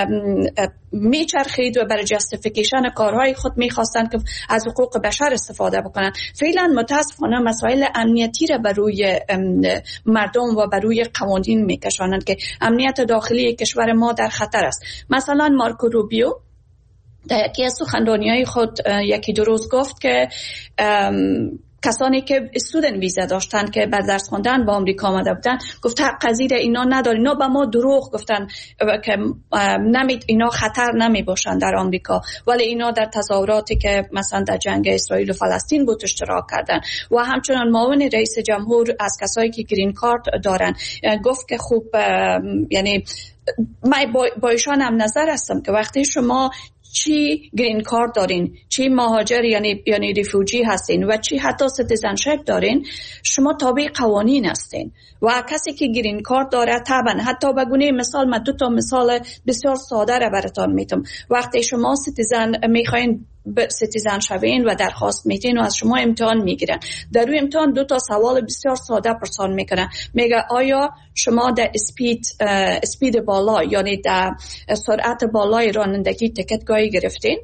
میچرخید و برای جستیفیکیشن کارهای خود میخواستند که از حقوق بشر استفاده بکنن. فعلا متاسفانه مسائل امنیتی را بر روی مردم و بر روی قوانین میکشانند که امنیت داخلی کشور ما در خطر است. مثلا مارکو روبیو در یکی از سخنرانی‌های خود یکی دو روز گفت که کسانی که استودنت ویزا داشتن که بر درس خواندن به آمریکا آمده بودن، گفت حق قضیه اینا نداره، اینا به ما دروغ گفتن که نمی اینا خطر نمی باشن در آمریکا، ولی اینا در تظاهراتی که مثلا در جنگ اسرائیل و فلسطین بود اشتراک کردن. و همچنان معاون رئیس جمهور از کسایی که گرین کارت دارن گفت که خوب، یعنی من با ایشان هم نظر هستم که وقتی شما چی گرین کارت دارین، چی مهاجر یعنی یعنی ریفوجی هستین و چی حتی سیتیزنشپ دارین، شما تابع قوانین هستین. و کسی که گرین کارت داره طبعا، حتی به گونه مثال من دو تا مثال بسیار ساده را براتون میتونم. وقتی شما سیتیزن میخواین سیتیزن شوین و درخواست میدین و از شما امتحان میگیرن، در روی امتحان دو تا سوال بسیار ساده پرسان میکنن. میگه آیا شما در اسپید اسپید بالا یعنی در سرعت بالای رانندگی تکتگاهی گرفتین؟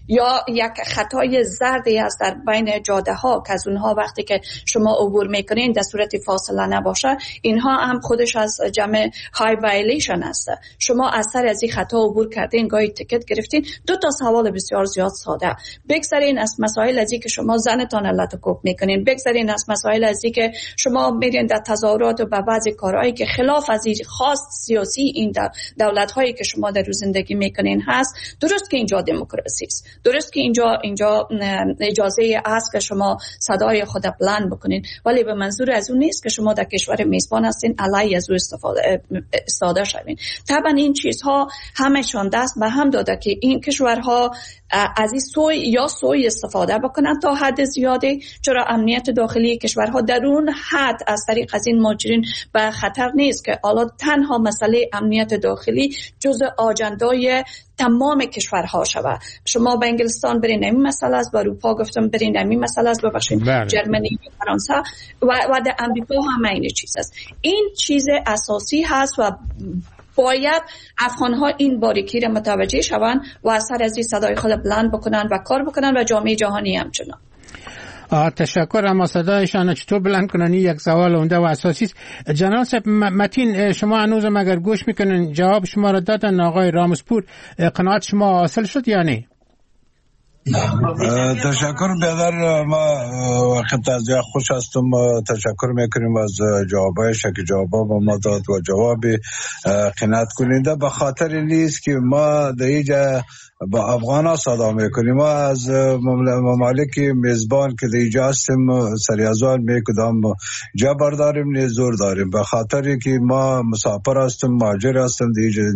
یا یک خطای زردی است در بین جاده ها که از اونها وقتی که شما عبور میکنین در صورت فاصله نباشه، اینها هم خودش از جمع های وایلیشن است. شما اثر از این خطا عبور کردین، گاهی تیکت گرفتین. دو تا سوال بسیار زیاد ساده. بگذارین از مسائل از که شما زنتان لطکوب میکنین، بگذارین از مسائل از که شما میرین در تظاهرات و به بعضی کارهایی که خلاف از خاص سیاسی این دولت هایی که شما در روز زندگی میکنین هست. درست که اینجا دموکراسی است، درست که اینجا اینجا اجازه است که شما صدای خود بلند بکنین، ولی به منظور از اون نیست که شما در کشور میزبان هستین علیه از او استفاده استفاده شوین. طبعا این چیزها همشون دست به هم داده که این کشورها از این سوی یا سوی استفاده بکنن تا حد زیادی، چرا امنیت داخلی کشورها در اون حد از طریق از این ماجرین به خطر نیست که حالا تنها مسئله امنیت داخلی جزء آجندای تمام کشورها شود. شما به انگلستان برین این مسئله است، به اروپا گفتم برین این مسئله است، ببخشید جرمنی، فرانسه و و در امریکا هم این چیز است. این چیز اساسی هست و باید افغان‌ها این باریکی را متوجه شوند و اثر از این صدای خود بلند بکنن و کار بکنن و جامعه جهانی همچنان. تشکر. اما صدایشان چطور بلند کنن یک سوال عمده و اساسی است. جناب صاحب متین، شما هنوزم اگر گوش میکنن جواب شما را دادن آقای رامسپور، قناعت شما حاصل شد یا نه؟ تشکر بیادر، ما وقت از جا خوش هستم. تشکر میکنیم از جوابایش که جواب با ما داد و جواب قناعت کننده. به خاطر نیست که ما در اینجا با افغان ها صدا میکنیم، ما از ممالک میزبان که در اینجا هستیم سریازان میکدام جا برداریم نه زور داریم. به خاطر که ما مسافر هستیم، مهاجر هستیم، در اینجا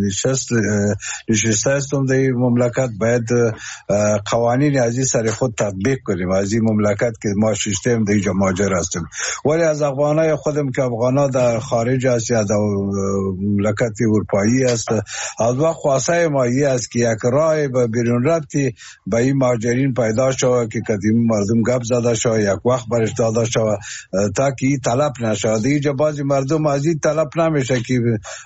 نشسته هستیم در این مملکت، باید قوانین از این سر خود تطبیق کنیم. از این مملکت که ما ششتیم در اینجا مهاجر هستیم، ولی از افغان های خودم که افغان ها در خارج هست یا در مملکت اروپایی هست، از وقت خواسته ما این است که یک راه به بیرون رفتی به این مهاجرین پیدا شود که قدیم مردم گپ زده شود، یک وقت برش داده شود تا که این طلب نشود. اینجا بعضی مردم از این طلب نمیشه که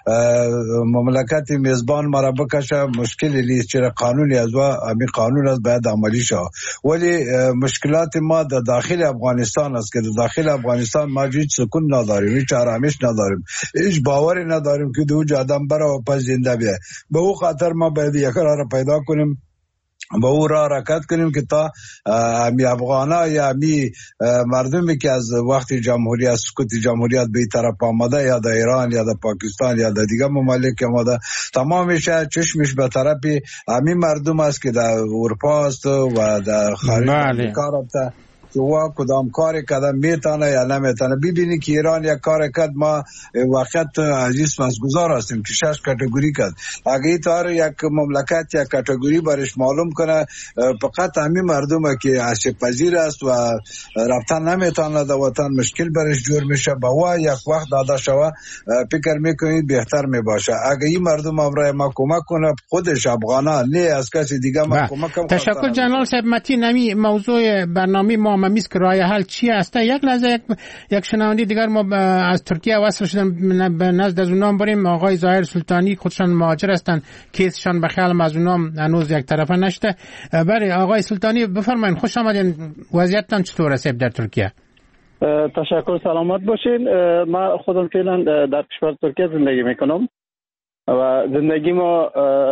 مملکت میزبان مرا بکشه، مشکلی نیست، چرا قانونی از و همین قانون از باید عملی شود. ولی مشکلات ما در داخل افغانستان است که در داخل افغانستان ما هیچ سکون نداریم، هیچ آرامش نداریم، هیچ باوری نداریم که دو آدم برای پس زنده بیه. به او خاطر ما باید یک راه را پیدا کنیم، با او را حرکت کنیم که تا همی افغانا یا همی مردمی که از وقت جمهوریت سقوط جمهوریت به طرف آمده یا در ایران یا در پاکستان یا در دیگه ممالک آمده، تمامش چشمش به طرف همی مردم است که در اروپا است و در خارج امریکا رفته که وا کدام کاری کدام میتونه یا نمیتونه. ببینی که ایران یک کار کرد، ما وقت عزیز مسگزار هستیم که شش کاتگوری کرد. اگه این طور یک مملکت یک کاتگوری برش معلوم کنه، فقط همین مردم که آسیب پذیر است و رفتن نمیتونه در وطن مشکل برش جور میشه، با وا یک وقت داده شوه فکر میکنید بهتر میباشه. اگه این مردم امرای ما کمک کنه، خودش افغانا نه از کسی دیگه ما کمک کنه. تشکر جنرال صاحب متین. نمی موضوع برنامه ما میست که راه حل چی است؟ یک لحظه یک, یک شنونده دیگر ما از ترکیه وصل شدن، به نزد از اونام بریم. آقای ظاهر سلطانی خودشان مهاجر هستند، کیسشان به خیالم از اونام هنوز یک طرفه نشده. بله آقای سلطانی بفرمایید، خوش آمدین. وضعیتتان چطور است در ترکیه؟ تشکر، سلامت باشین. من خودم فعلا در کشور ترکیه زندگی میکنم و زندگی ما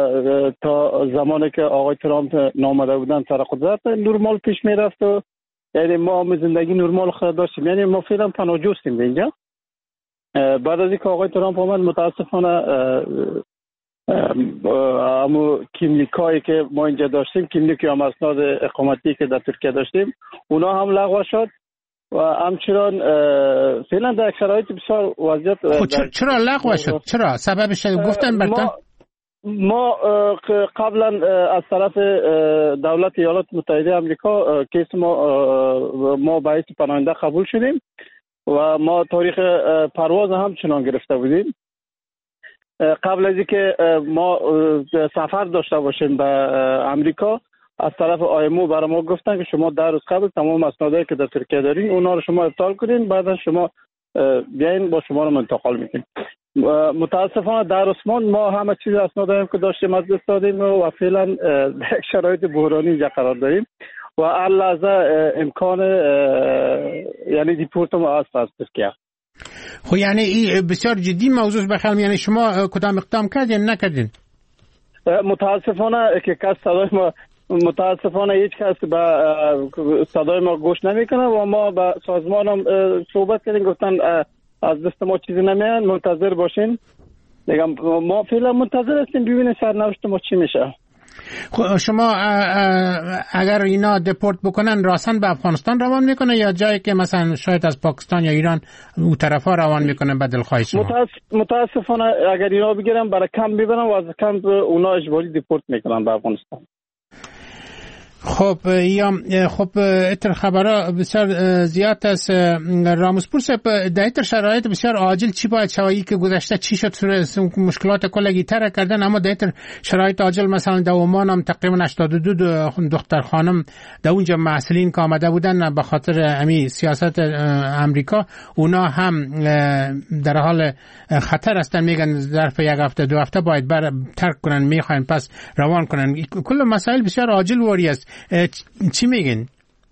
تا زمانی که آقای ترامپ نامده بودن سر قدرت نرمال پیش میرفت و یعنی ما هم زندگی نرمال خود داشتیم. یعنی ما فعلا پناهجو هستیم اینجا. بعد از اینکه آقای ترامپ آمد متاسفانه همو کیملیکایی که ما اینجا داشتیم، کیملیک یا اسناد اقامتی که در ترکیه داشتیم، اونا هم لغو شد و همچنان فعلا در شرایط بسیار وضعیت. خب چرا لغو شد؟ چرا سببش گفتن برتون؟ ما قبلا از طرف دولت ایالات متحده آمریکا کیس ما ما باعث پناهنده قبول شدیم و ما تاریخ پرواز هم چنان گرفته بودیم. قبل از اینکه ما سفر داشته باشیم به آمریکا، از طرف آیمو برای ما گفتن که شما در روز قبل تمام اسنادایی که در ترکیه دارین اونا رو شما ابطال کنین، بعد شما بیاین با شما رو منتقل میکنیم. متاسفانه در عثمان ما همه چیز اسناد داریم که داشتیم از دست دادیم و فعلا در شرایط بحرانی اینجا قرار داریم و هر لحظه امکان یعنی دیپورت ما است از ترکیه. خب یعنی این بسیار جدی موضوع بخیر. یعنی شما کدام اقدام کردین نکردین؟ متاسفانه که کس صدای ما متاسفانه هیچ کس به صدای ما گوش نمیکنه و ما با سازمان هم صحبت کردیم، گفتن از دست ما چیزی نمیاد، منتظر باشین. میگم ما فعلا منتظر هستیم ببینیم سرنوشت ما چی میشه. شما اگر اینا دپورت بکنن راسن به افغانستان روان میکنه یا جایی که مثلا شاید از پاکستان یا ایران اون طرفا روان میکنه به دلخواه شما؟ متاسفانه اگر اینا بگیرن برای کم ببرن و از کم اونا اجباری دپورت میکنن به افغانستان. خب یا خب اتر خبرها بسیار زیاد است. راموسپور در اتر شرایط بسیار عاجل چی باید شوایی که گذشته چی شد؟ مشکلات کلگی تر کردن، اما در اتر شرایط عاجل مثلا در عمان هم تقریبا هشتاد و دو دختر خانم در اونجا محصلین که آمده بودن به خاطر امی سیاست امریکا، اونا هم در حال خطر هستن. میگن ظرف یک هفته دو هفته باید بر ترک کنن، میخواین پس روان کنن. کل مسائل بسیار عاجل واری است. چی میگین؟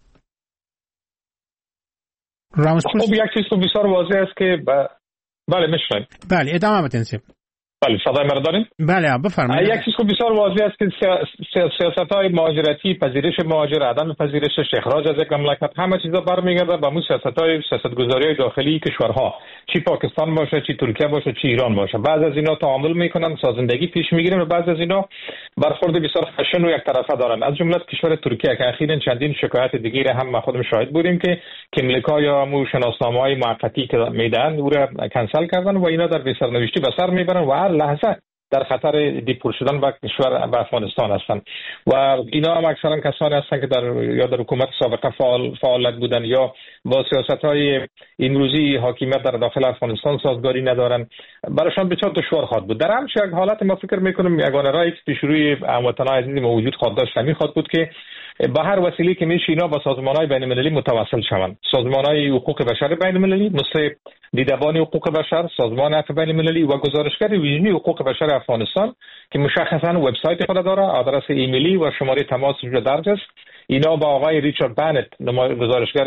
راموسپور خب یک چیز تو بسیار واضح است که ب... بله میشنوید. بله ادامه بدین. بله صدای مرا دارین؟ بله بفرمایید. یک چیز که بسیار واضح است که سیاست‌های مهاجرتی، پذیرش مهاجر، عدم پذیرشش، اخراج از یک مملکت، همه چیزا برمیگرده به همون سیاست‌های سیاست‌گذاری داخلی کشورها، چی پاکستان باشه، چی ترکیه باشه، چی ایران باشه. بعضی از اینا تعامل میکنن، سازندگی پیش میگیرن و بعضی از اینا برخورد بسیار خشن و یک طرفه دارن. از جمله کشور ترکیه که اخیراً چندین شکایت دیگه هم ما خودم شاهد بودیم که کملکا یا مو شناسنامه‌های موقتی که میدن او را کنسل کردن و اینا در بی‌سرنوشتی به سر میبرن و هر لحظه در خطر دیپورت شدن به کشور به افغانستان هستند و اینا هم اکثرا کسانی هستند که در یا در حکومت سابقه فعال فعالیت بودن یا با سیاست‌های امروزی حاکمیت در داخل افغانستان سازگاری ندارن. برایشان بسیار دشوار خواهد بود. در همچین یک حالت ما فکر میکنم یگانه راهی که پیش روی هموطنان عزیز ما وجود خواهد داشت همین خواهد بود که به هر وسیله که میشه اینا با سازمان‌های بین‌المللی متواصل شوند. سازمان‌های حقوق بشر بین‌المللی مثل دیدبان حقوق بشر، سازمان عفو بین‌المللی و گزارشگر ویژه حقوق بشر افغانستان که مشخصاً وبسایت خود داره، آدرس ایمیلی و شماره تماس رو درج است. اینا با آقای ریچارد بنت گزارشگر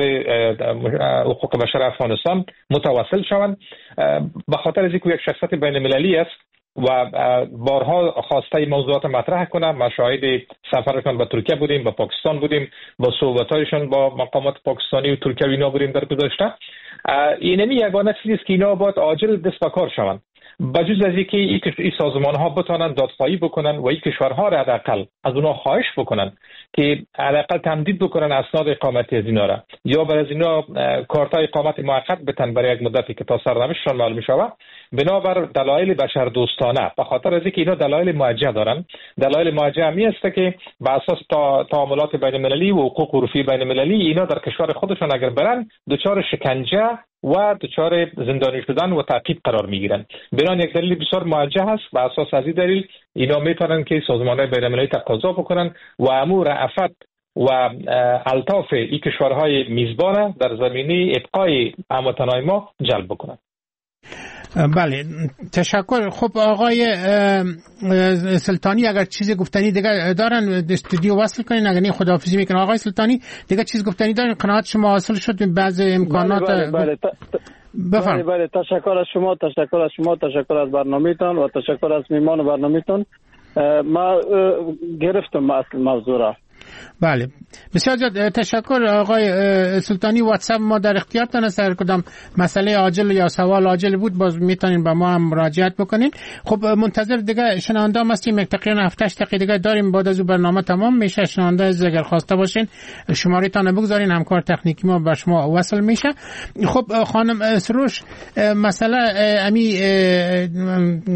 حقوق بشر افغانستان متواصل شوند به خاطر از اینکه یک شخصیت بین‌المللی است و بارها خواسته موضوعات مطرح کنه. ما شاهد سفرشان به ترکیه بودیم، به پاکستان بودیم، با صحبت‌هایشان با مقامات پاکستانی و ترکیه اینا بودیم در گذشته. اینمی یگانه چیزی است که اینا باید عاجل دست به کار شوند. بجز از اینکه این سازمان‌ها بتوانن دادخواهی بکنن و این کشورها را حداقل از اونها خواهش بکنن که حداقل تمدید بکنن اسناد اقامتی از اینا را یا برای از اینا کارتای اقامت موقت بتن برای یک مدتی که تا سرنوشتشان معلوم شود بنابر دلایل بشر دوستانه. به خاطر از اینکه اینا دلایل موجه دارن. دلایل موجه می است که بر اساس تعاملات بین‌المللی و حقوق عرفی بین‌المللی اینا در کشور خودشان اگر برن دچار شکنجه و دچار زندانی شدن و تعقیب قرار میگیرن. بنابراین یک دلیل بسیار موجه است. به اساس از این دلیل اینا میتونن که سازمان‌های بین‌المللی تقاضا بکنن و امور رأفت و الطاف این کشورهای میزبان در زمینه ابقای هموطنان ما جلب بکنن. بله تشکر. خب آقای سلطانی اگر چیزی گفتنی دیگه دارن استودیو وصل کنین، اگر نه خداحافظی میکنن. آقای سلطانی دیگه چیز گفتنی دارن؟ قناعت شما حاصل شد بعض امکانات؟ بله بله, بله. بله بله تشکر از شما، تشکر از شما، تشکر از برنامه‌تان و تشکر از میهمان برنامه‌تان. ما گرفتم اصل موضوع را. بله بسیار زیاد تشکر آقای سلطانی. واتساپ ما در اختیارتان است، هر کدام مسئله عاجل یا سوال عاجل بود باز میتونین با ما هم مراجعت بکنین. خب منتظر دیگه شنونده هم هستیم، تقریبا هفت هشت دقیقه دیگه داریم بعد از برنامه تمام میشه. شنونده اگر خواسته باشین شماره تان بگذارین، همکار تکنیکی ما به شما وصل میشه. خب خانم سروش، مسئله امی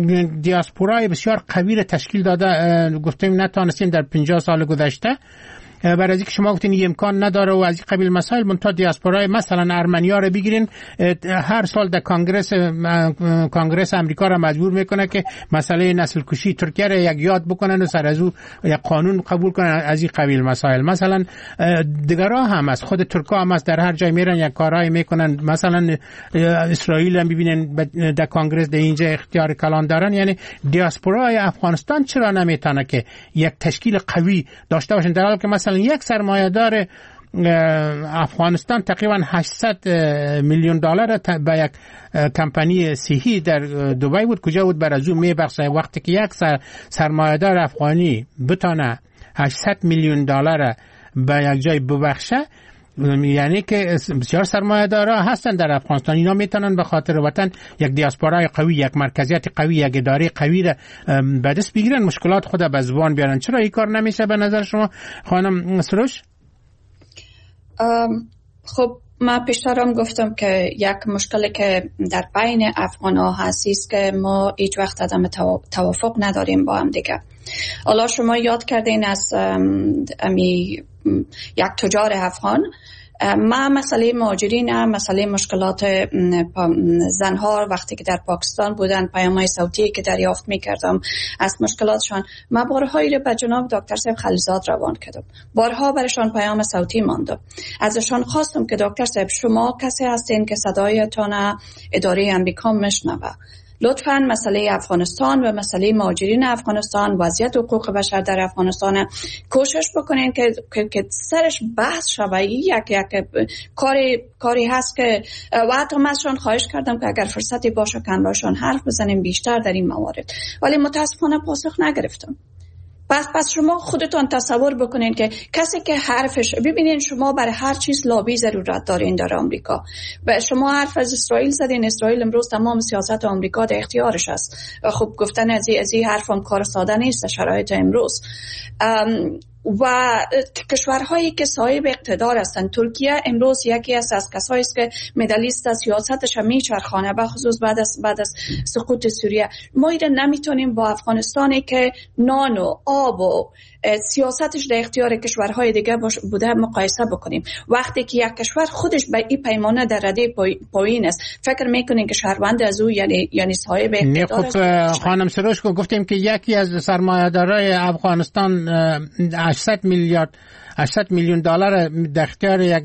دیاسپورای بسیار قوی تشکیل داده، گفتیم نتونستیم در پنجاه سال گذشته برای اینکه شما گفتین امکان نداره و از این قبیل مسائل، منتها دیاسپورای مثلا ارمنیا رو بگیرین، هر سال در کنگرس کنگرس امریکا را مجبور میکنه که مسئله نسل کشی ترکیه را یک یاد بکنن و سر از او یک قانون قبول کنن از این قبیل مسائل. مثلا دیگرها هم از خود ترکا هم از در هر جای میرن یک کارهای میکنن، مثلا اسرائیل هم ببینن در کنگرس در اینجا اختیار کلان دارن. یعنی دیاسپورای افغانستان چرا نمیتونه که یک تشکیل قوی داشته باشن، در حالی که مثلا یک سرمایه‌دار افغانستان تقریبا هشتصد میلیون دلار به یک کمپانی صحی در دبی بود، کجا بود بر از اون میبخشه. وقتی که یک سر سرمایه‌دار افغانی بتونه هشتصد میلیون دلار به یک جای ببخشه، یعنی که بسیار سرمایه‌دارا هستن در افغانستان، اینا میتونن به خاطر وطن یک دیاسپورای قوی، یک مرکزیت قوی، یک اداره قوی را به دست بگیرن، مشکلات خود به زبان بیارن. چرا این کار نمیشه به نظر شما خانم سروش؟ خب من پیشترم گفتم که یک مشکلی که در بین افغان‌ها هست است که ما هیچ وقت عدم توافق نداریم با هم دیگه. حالا شما یاد کردین از امی یک تجار افغان. ما مسئله مهاجرین، مسئله مشکلات زنها وقتی که در پاکستان بودن، پیام‌های صوتی که دریافت می‌کردم از مشکلاتشان، من بارهایی رو به جناب دکتر صاحب خلیزاد روان کردم، بارها برشان پیام صوتی ماندم، ازشان خواستم که دکتر صاحب شما کسی هستین که صدایتان اداره امریکا میشنوه، لطفاً مسئله افغانستان و مسئله مهاجرین افغانستان، وضعیت حقوق بشر در افغانستان کوشش بکنین که که سرش بحث شوه. یک یک کاری کاری هست که و حتی من ازشان خواهش کردم که اگر فرصتی باشه کنارشان حرف بزنیم بیشتر در این موارد، ولی متاسفانه پاسخ نگرفتم. پس پس شما خودتان تصور بکنین که کسی که حرفش، ببینین شما برای هر چیز لابی ضرورت دارین در آمریکا. و شما حرف از اسرائیل زدین، اسرائیل امروز تمام سیاست آمریکا در اختیارش است. خب گفتن از این از این حرف هم کار ساده نیست شرایط امروز. و کشورهایی که صاحب اقتدار هستند، ترکیه امروز یکی از از کسایی است که مدلیست سیاستش میچرخانه، به خصوص بعد از بعد از سقوط سوریه. ما ایره نمیتونیم با افغانستانی که نان و آب و سیاستش در اختیار کشورهای دیگه بوده مقایسه بکنیم. وقتی که یک کشور خودش به این پیمانه در رده پایین است، فکر میکنین که شهروند از او یعنی یعنی صاحب اقتدار است؟ خانم سروش گفتیم که یکی از سرمایه‌دارای افغانستان هشتصد میلیارد هشتصد میلیون دلار در اختیار یک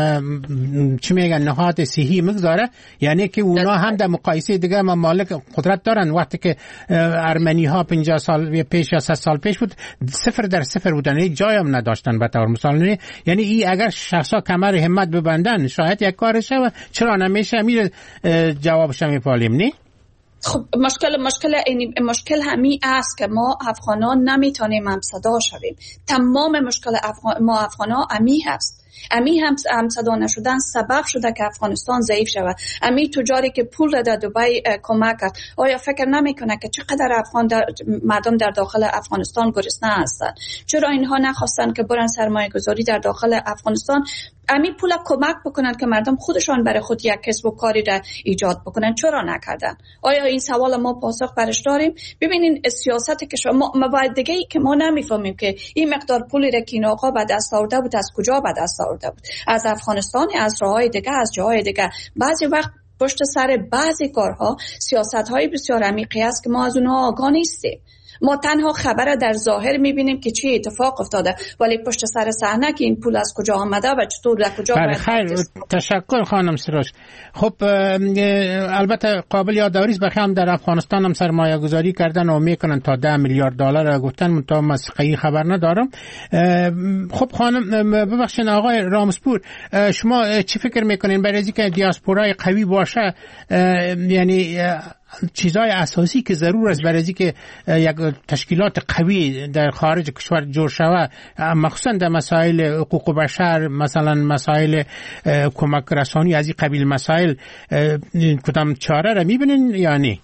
چی میگن نهاد صحی میگذاره، یعنی که اونا هم در مقایسه دیگه ممالک قدرت دارن. وقتی که ارمنی ها پنجاه سال پیش یا صد سال پیش بود صفر در صفر بودن، یک جای هم نداشتن به طور مثال. یعنی این اگر شخصا کمر همت ببندن شاید یک کارشه و چرا نمیشه میره جوابش میپالیم نی؟ خب مشکل مشکل این مشکل همین است که ما افغانان نمیتونیم هم صدا شویم. تمام مشکل افغان ما افغانان امی هست. امی هم هم صدا نشدن سبب شده که افغانستان ضعیف شود. امی تجاری که پول در دبی کمک کرد، آیا فکر نمیکنه که چقدر افغان در مردم در داخل افغانستان گرسنه هستند؟ چرا اینها نخواستن که برن سرمایه گذاری در داخل افغانستان امی پول کمک بکنن که مردم خودشان برای خود یک کسب و کاری را ایجاد بکنن؟ چرا نکردن؟ آیا این سوال ما پاسخ برش داریم؟ ببینین سیاست که شما موارد دیگه ای که ما نمیفهمیم که این مقدار پولی را که این آقا به دست آورده بود از کجا به دست آورده بود؟ از افغانستان، از راههای دیگه، از جاهای دیگه. بعضی وقت پشت سر بعضی کارها سیاست‌های بسیار عمیقی است که ما از اونها آگاه نیستیم. ما تنها خبر در ظاهر میبینیم که چی اتفاق افتاده، ولی پشت سر صحنه که این پول از کجا آمده و چطور در کجا باید. خیر، تشکر خانم سروش. خب البته قابل یادآوری است بخیر در افغانستان هم سرمایه گذاری کردن و میکنن تا ده میلیارد دلار گفتن، منتها مسقی خبر ندارم. خب خانم ببخشید آقای رامسپور، شما چی فکر میکنین برای اینکه دیاسپورای قوی باشه، یعنی چیزای اساسی که ضرور است برای اینکه یک تشکیلات قوی در خارج کشور جور شود، مخصوصا در مسائل حقوق بشر، مثلا مسائل کمک رسانی از این قبیل مسائل، کدام چاره را میبینین یا نه؟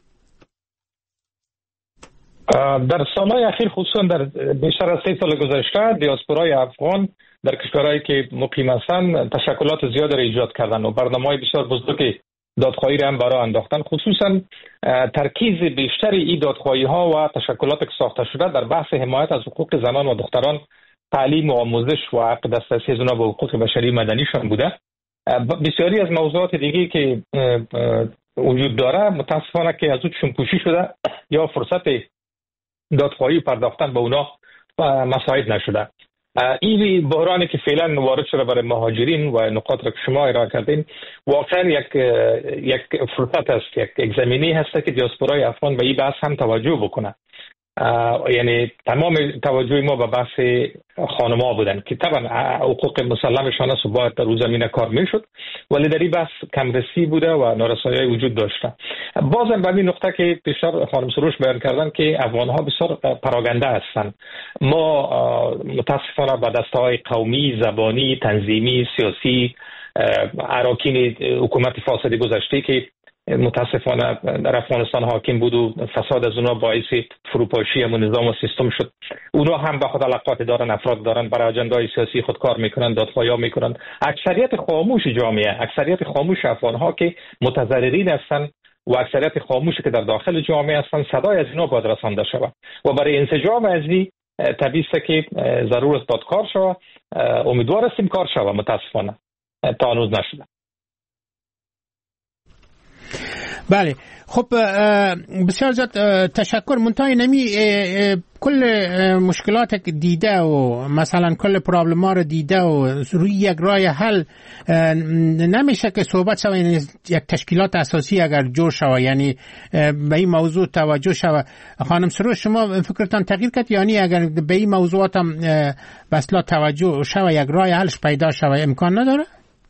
در سالهای اخیر خصوصا در بیشتر از سه سال گذشته دیاسپورای افغان در کشورهایی که مقیم هستند تشکلات زیاد را ایجاد کردن و برنامه‌های بسیار بزرگی دادخواهی را هم برای انداختن. خصوصا ترکیز بیشتری این دادخواهی ها و تشکلات که ساخته شده در بحث حمایت از حقوق زنان و دختران تعلیم و آموزش و حق دسترسی از اونها به حقوق بشری مدنیشان بوده. بسیاری از موضوعات دیگه که وجود داره متاسفانه که از اون پوشی شده یا فرصت دادخواهی پرداختن به اونا مساعد نشده. این بحرانی که فعلا وارد شده برای مهاجرین و نقاط را که شما ارائه کردین واقعا یک یک فرصت است، یک, یک زمینه هست که دیاسپورای افغان به این بحث هم توجه بکنه. یعنی تمام توجه ما به بحث خانم‌ها بودن که طبعا حقوق مسلمشان است و باید در اون زمینه کار میشد، ولی در این بحث کمرسی بوده و نارسایی وجود داشته. بازم به این نقطه که پیشتر خانم سروش بیان کردن که افغان‌ها بسیار پراگنده هستند. ما متاسفانه به دسته‌های قومی، زبانی، تنظیمی، سیاسی اراکین حکومت فاسد گذشته که متاسفانه در افغانستان حاکم بود و فساد از اونها باعث فروپاشی همون نظام و سیستم شد. اونها هم به خود علاقات دارن، افراد دارن، برای اجندای سیاسی خود کار میکنن، دادخواهی میکنن. اکثریت خاموش جامعه، اکثریت خاموش افغانها که متضررین هستن و اکثریت خاموشی که در داخل جامعه هستن، صدای از اینا باید رسانده شود و برای انسجام از این طبیعی است که ضرور است داد کار شود. امیدوار هستیم کار شود، متاسفانه تا هنوز نشده. بله خب بسیار زیاد تشکر. منتهای نمی کل مشکلات که دیده و مثلا کل پرابلم ها رو دیده و روی یک راه حل نمیشه که صحبت شود، یعنی یک تشکیلات اساسی اگر جور شود، یعنی به این موضوع توجه شود. خانم سروش شما فکرتان تغییر کرد، یعنی اگر به این موضوعات هم بسلا توجه شود یک راه حلش پیدا شود امکان نداره؟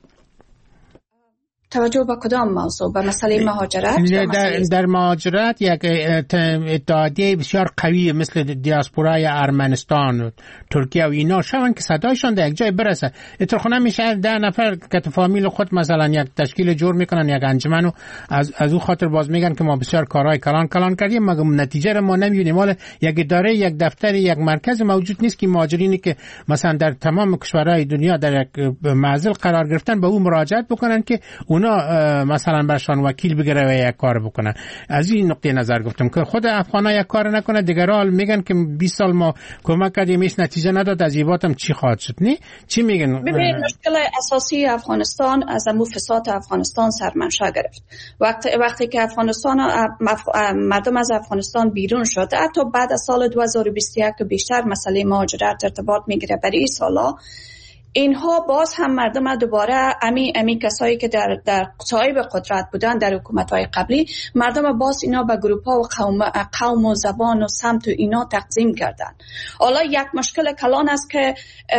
توجه به کدام موضوع؟ به مسئله مهاجرت؟ در, در مهاجرت یک اتحادیه بسیار قوی مثل دیاسپورای ارمنستان، ترکیه و اینا شون که صدایشان در یک جای برسه. اتفاقا میشه ده نفر که فامیل خود مثلا یک تشکیل جور میکنن، یک انجمن، و از از اون خاطر باز میگن که ما بسیار کارهای کلان کلان کردیم مگر نتیجه را ما نمیبینیم. مال یک اداره، یک دفتر، یک مرکز موجود نیست که مهاجرینی که مثلا در تمام کشورهای دنیا در یک معزل قرار گرفتن به اون مراجعت بکنن که اونا مثلا برشان وکیل بگیره و یک کار بکنن. از این نقطه نظر گفتم که خود افغانا یک کار نکنه، دیگرها میگن که بیست سال ما کمک کردیم هیچ نتیجه نداد، از ایواتم چی خواهد شد؟ نه چی میگن؟ ببین مشکل اساسی افغانستان از امو فساد افغانستان سرمنشأ گرفت. وقتی وقتی که افغانستان مردم از افغانستان بیرون شد، حتی بعد از سال دو هزار و بیست و یک که بیشتر مسئله مهاجرت ارتباط میگیره برای این سالا، اینها باز هم مردم دوباره امی امی کسایی که در در صاحب قدرت بودن در حکومت‌های قبلی، مردم باز اینا به گروه‌ها و قوم قوم و زبان و سمت و اینا تقسیم کردن. حالا یک مشکل کلان است که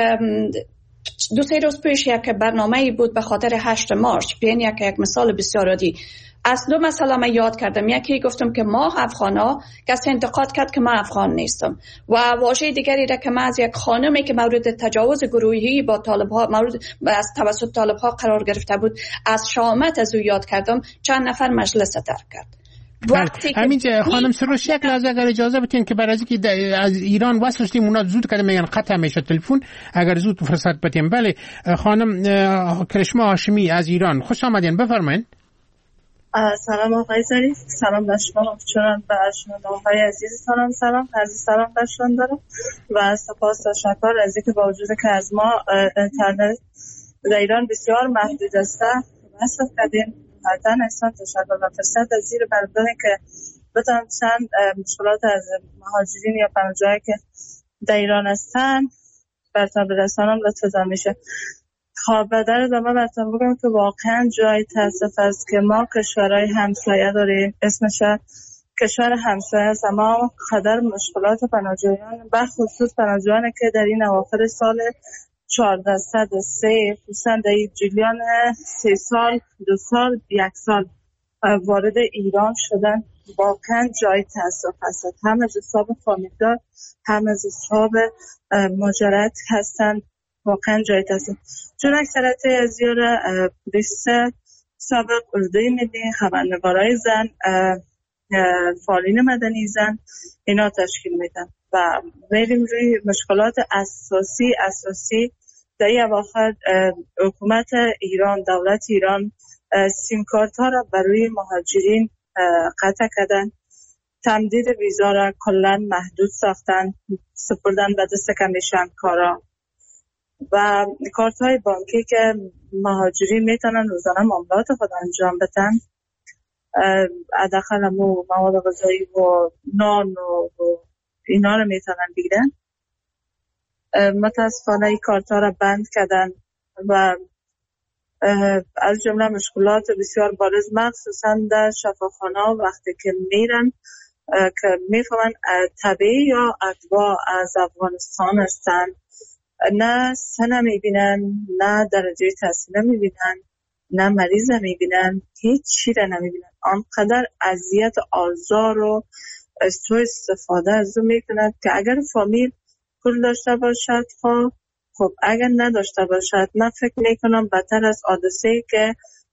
دو سه روز پیش یک برنامه‌ای بود به خاطر هشت مارچ، بیان یک یک مثال بسیار عادی. از دو مسئله من یاد کردم. یکی گفتم که ما افغانا، کسی انتقاد کرد که من افغان نیستم، و واژه دیگری را که من از یک خانمی که مورد تجاوز گروهی با طالب‌ها مورد از توسط طالب‌ها قرار گرفته بود از شامت از او یاد کردم، چند نفر مجلس ترک کرد. همین خانم سروش یک لحظه اگر اجازه بدین که برای اینکه از ایران وصل شدیم اونا زود کردن میگن قطع میشه تلفن، اگر زود فرصت بدیم. بله خانم کرشما هاشمی از ایران خوش آمدین، بفرمایید. سلام آقای زری، سلام به شما چنان به شنونده‌های عزیز سلام سلام عزیز سلام برشون دارم و سپاس تشکر از اینکه با وجود که از ما اینترنت در ایران بسیار محدود است مصرف کردین. حتما احسان تشکر و فرصت از زیر برداری که بتونم چند مشکلات از مهاجرین یا پناهجویانی که در ایران هستن براتون برسانم لطفا میشه. خب در ادامه براتون بگم که واقعا جای تاسف است که ما کشورهای همسایه داریم، اسمش کشور همسایه است، اما قدر مشکلات پناهجویان بخصوص پناهجویانی که در این اواخر سال چهارده صد و سه خصوصا در جریان سه سال دو سال یک سال وارد ایران شدن واقعا جای تاسف است. هم از حساب فامیلدار هم از حساب مهاجرت هستند، واقعا جای تاسف. چون اکثرت از یاره پلیس سابق، اردوی ملی، خبرنگارای زن، فعالین مدنی زن اینا تشکیل میدن و بریم روی مشکلات اساسی اساسی در این اواخر حکومت ایران، دولت ایران سیم کارت ها را برای مهاجرین قطع کردن. تمدید ویزا را کلا محدود ساختن، سپردن به دست کمیشن کارا و کارت های بانکی که مهاجرین میتونن روزانه معاملات خود انجام بدن، حداقل مو مواد غذایی و نان و اینا رو میتونن بگیرن. متاسفانه این کارت ها را بند کردن و از جمله مشکلات بسیار بارز مخصوصا در شفاخانه وقتی که میرن که میفهمن طبیعی یا ادوا از افغانستان هستن، نه سن میبینن، نه درجه تحصیل میبینن، نه مریض میبینن، هیچ چی را نمیبینن. آنقدر اذیت آزار و سوء استفاده از اون میکنند که اگر فامیل پول داشته باشد خب خب اگر نداشته باشد، من فکر میکنم بدتر از حادثه‌ای که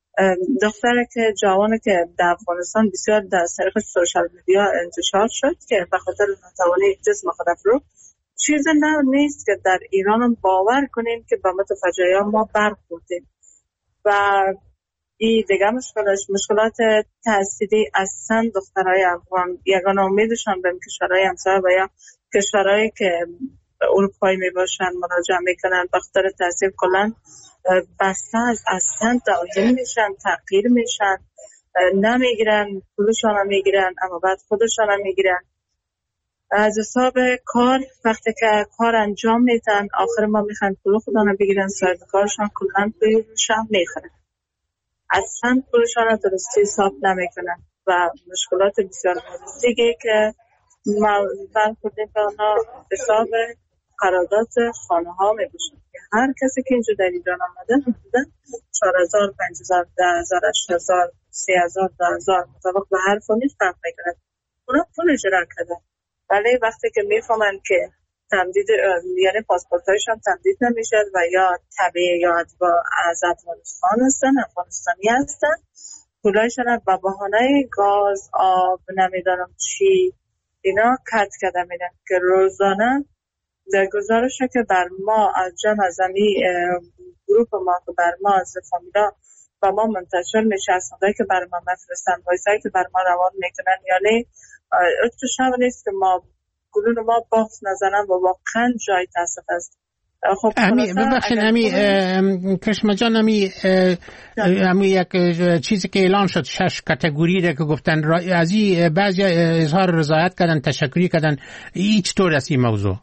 دختره که جوانه که در افغانستان بسیار در طریق سوشال میدیا انتشار شد که به خاطر ناتوانی جسم خود رو، چیز نه نیست که در ایران باور کنیم که به متفجعه ما برخوردیم. و این دیگه مشکلش مشکلات تحصیلی اصلا دخترای افغان یگانه امیدشان به کشورهای همسایه و یا کشورهایی که اروپایی می باشن مراجعه میکنن، به خاطر تحصیل کلا بسته از اصلا دائم میشن، تغییر میشن، نمیگیرن، پولشان هم میگیرن اما بعد خودشان هم میگیرن. از حساب کار وقتی که کار انجام میدن آخر ما میخوان پول خودشان رو بگیرن، صاحب کارشان کلا پولشان میخورن، اصلا پولشان رو درستی حساب نمیکنن و مشکلات بسیار دیگه که ما برخوردیم به اونا حساب قرارداد خانه ها میباشن که هر کسی که اینجا در ایران آمده حدودا چهار هزار، پنج هزار، ده هزار، هشت هزار، سی هزار، ده هزار مطابق به هر فامیل فرق میکنه. اونا پول اجرا کردن ولی وقتی که میفهمن که تمدید یعنی پاسپورت هایشان تمدید نمیشه و یا طبیعی یا ادوا از افغانستان هستن، افغانستانی هستن، پولایشان با بهانه گاز، آب، نمیدانم چی اینا کت کرده میدن که روزانه در گزارش که بر ما از جمع از امی گروپ ما که بر ما از فامیلا و ما منتشر میشه، اصنایی که بر ما مفرستن، وایسایی که بر ما روان میکنن، یعنی تو شب نیست که ما گلون ما باخت نزنن و واقعا جای تاسف است. خب امی ببخشید امی کرشما جان، امی امی یک چیزی که اعلان شد شش کاتگوری ده که گفتن از این بعضی اظهار رضایت کردن، تشکری کردن، هیچ طور از این موضوع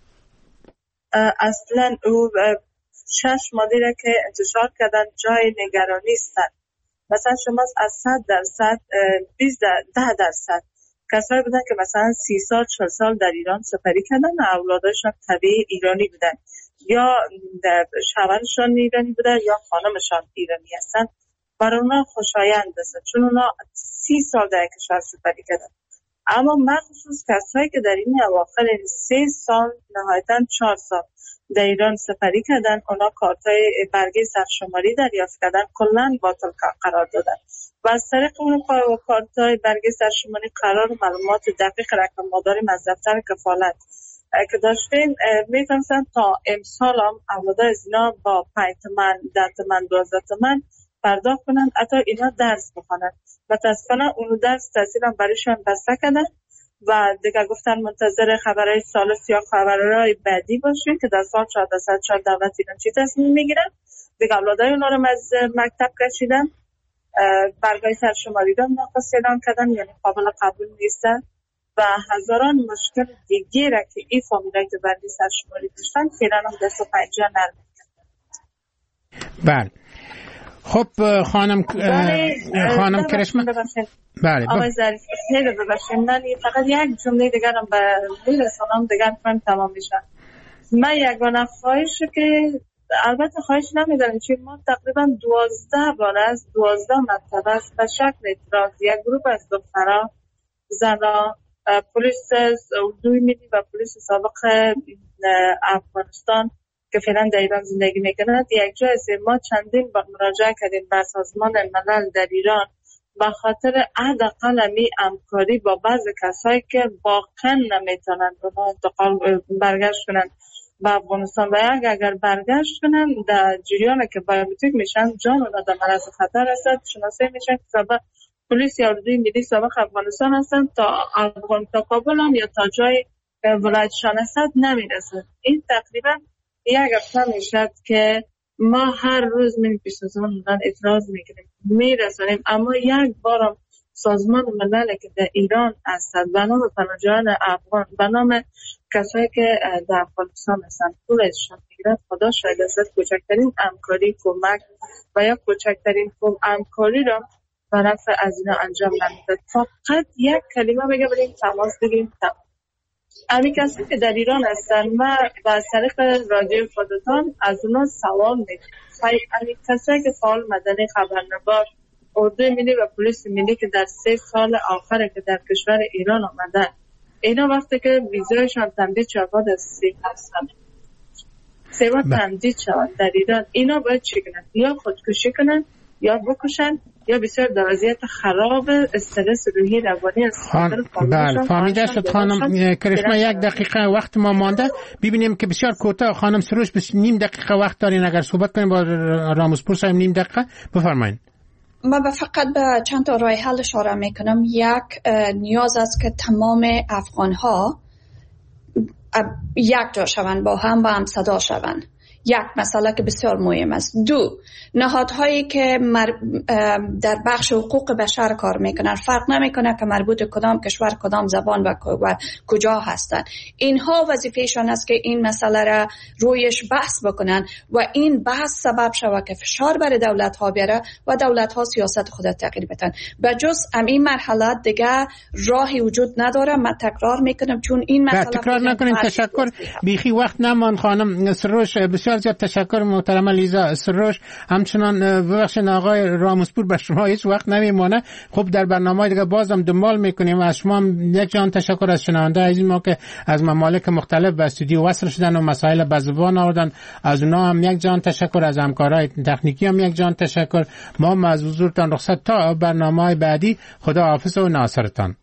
اصلا او شش ماده که انتشار کردن جای نگرانی هستن. مثلا شما از صد درصد بیست ده درصد کسایی بودن که مثلا سی سال چهل سال در ایران سپری کردن و اولادشان طبیعی ایرانی بودن یا شوهرشان ایرانی بودن یا خانمشان ایرانی هستن. برای اونا خوشایند است چون اونا سی سال در کشور سپری کردن. اما مخصوص کسایی که در این اواخر سه سال نهایتاً چهار سال در ایران سپری کردن، اونا کارتای برگه سرشماری دریافت کردن کلاً باطل قرار دادن و از طریق اون کارتای برگه سرشماری قرار معلومات دقیق رقم مداریم از دفتر کفالت که داشتیم میتونستن تا امسال هم اولاده از اینا با پنج تومن، ده تومن، دوازده تومن پرداخت کنن حتی اینا درس بخونن. متاسفانه اون درس تحصیل هم برایشان بسته کردن و دیگه گفتن منتظر خبرهای ثالث یا خبرهای بعدی باشین که در سال چهارده صد چهار دولت ایران چی تصمیم میگیرن. دیگه اولادای اونا رو از مکتب کشیدن، برگای سرشماری رو ناقص اعلام کردن، یعنی قابل قبول نیستن و هزاران مشکل دیگه را که این فامیلایی که برگای سرشماری داشتن فعلا هم دست و پنجه نرم کردن. بله. خب خانم خانم کرشما، بله آقای ظریف خیلی ببخشید من فقط یک جمله دیگر هم به میرسانم دیگر من تمام میشه. من یگانه خواهش که البته خواهش نمیدارم چون ما تقریبا دوازده بار از دوازده مرتبه است به شکل اعتراض یک گروه از دخترها، زنها، پلیس اردوی ملی و پلیس سابق افغانستان که فعلا در ایران زندگی میکنند یک جای از ما چندین بار مراجعه کردیم به سازمان ملل در ایران به خاطر حداقل می همکاری با بعض کسایی که واقعا نمیتونن انتقال برگشت کنن به افغانستان و اگر برگشت کنن در جریان که بایومتریک میشن جان اونا در معرض خطر هست، شناسایی میشن که سبب پلیس یا اردوی ملی سابق افغانستان هستند تا افغان تا کابل هم یا تا جای ولایتشان هستند نمیرسد. این تقریبا یک هفته میشد که ما هر روز می پیشنهاد اعتراض میکنیم میرسانیم، اما یک بار سازمان ملل که در ایران هستند به نام پناهجویان افغان، به نام کسایی که در افغانستان هستند پولشان میگیرد، خدا شاید است کوچکترین همکاری کمک و یا کوچکترین همکاری را برای از اینا انجام نمیده. فقط یک کلمه بگه بریم تماس بگیریم تماس. امی کسی که در ایران هستن و با طریق رادیو خودتان از اونا سوال میکنم. امی کسی که فعال مدنی، خبرنگار، اردوی ملی و پلیس ملی که در سه سال آخر که در کشور ایران آمدن، اینا وقتی که ویزایشان تمدید شود از سی هستن سیما تمدید شود در ایران، اینا باید چی کنن؟ یا خودکشی کنن یا بکشن یا بسیار در وضعیت خراب استرس روحی روانی است. بله فهمیده شد خانم کرشما. یک دقیقه وقت ما مانده، ببینیم که بسیار کوتاه خانم سروش بس نیم دقیقه وقت دارین اگر صحبت کنیم با راموسپور صاحب نیم دقیقه بفرمایید. من فقط به چند تا راه حل اشاره میکنم. یک نیاز است که تمام افغان ها یک جا شوند، با هم با هم صدا شوند. یک مسئله که بسیار مهم است. دو، نهادهایی که مر... در بخش حقوق بشر کار میکنن، فرق نمیکنه که مربوط کدام کشور، کدام زبان و کجا هستن، اینها وظیفهشان است که این مسئله را رویش بحث بکنن و این بحث سبب شود که فشار بر دولت ها بیاره و دولت ها سیاست خود تغییر بدن. به جز این مرحله دیگه راهی وجود نداره. من تکرار میکنم چون این مسئله تکرار نکنیم. تشکر. بیخی وقت نمان خانم سروش. بسیار زیاد تشکر محترمه لیزا سروش. همچنان ببخشید آقای راموسپور به شما هیچ وقت نمیمونه. خب در برنامه دیگه بازم دنبال میکنیم. از شما یک جان تشکر از شنونده عزیز ما که از ممالک مختلف به استودیو وصل شدن و مسائل به زبان آوردن. از اونا هم یک جان تشکر، از همکارای تکنیکی هم یک جان تشکر. ما از حضورتان رخصت تا برنامه بعدی. خدا حافظ و ناصرتان.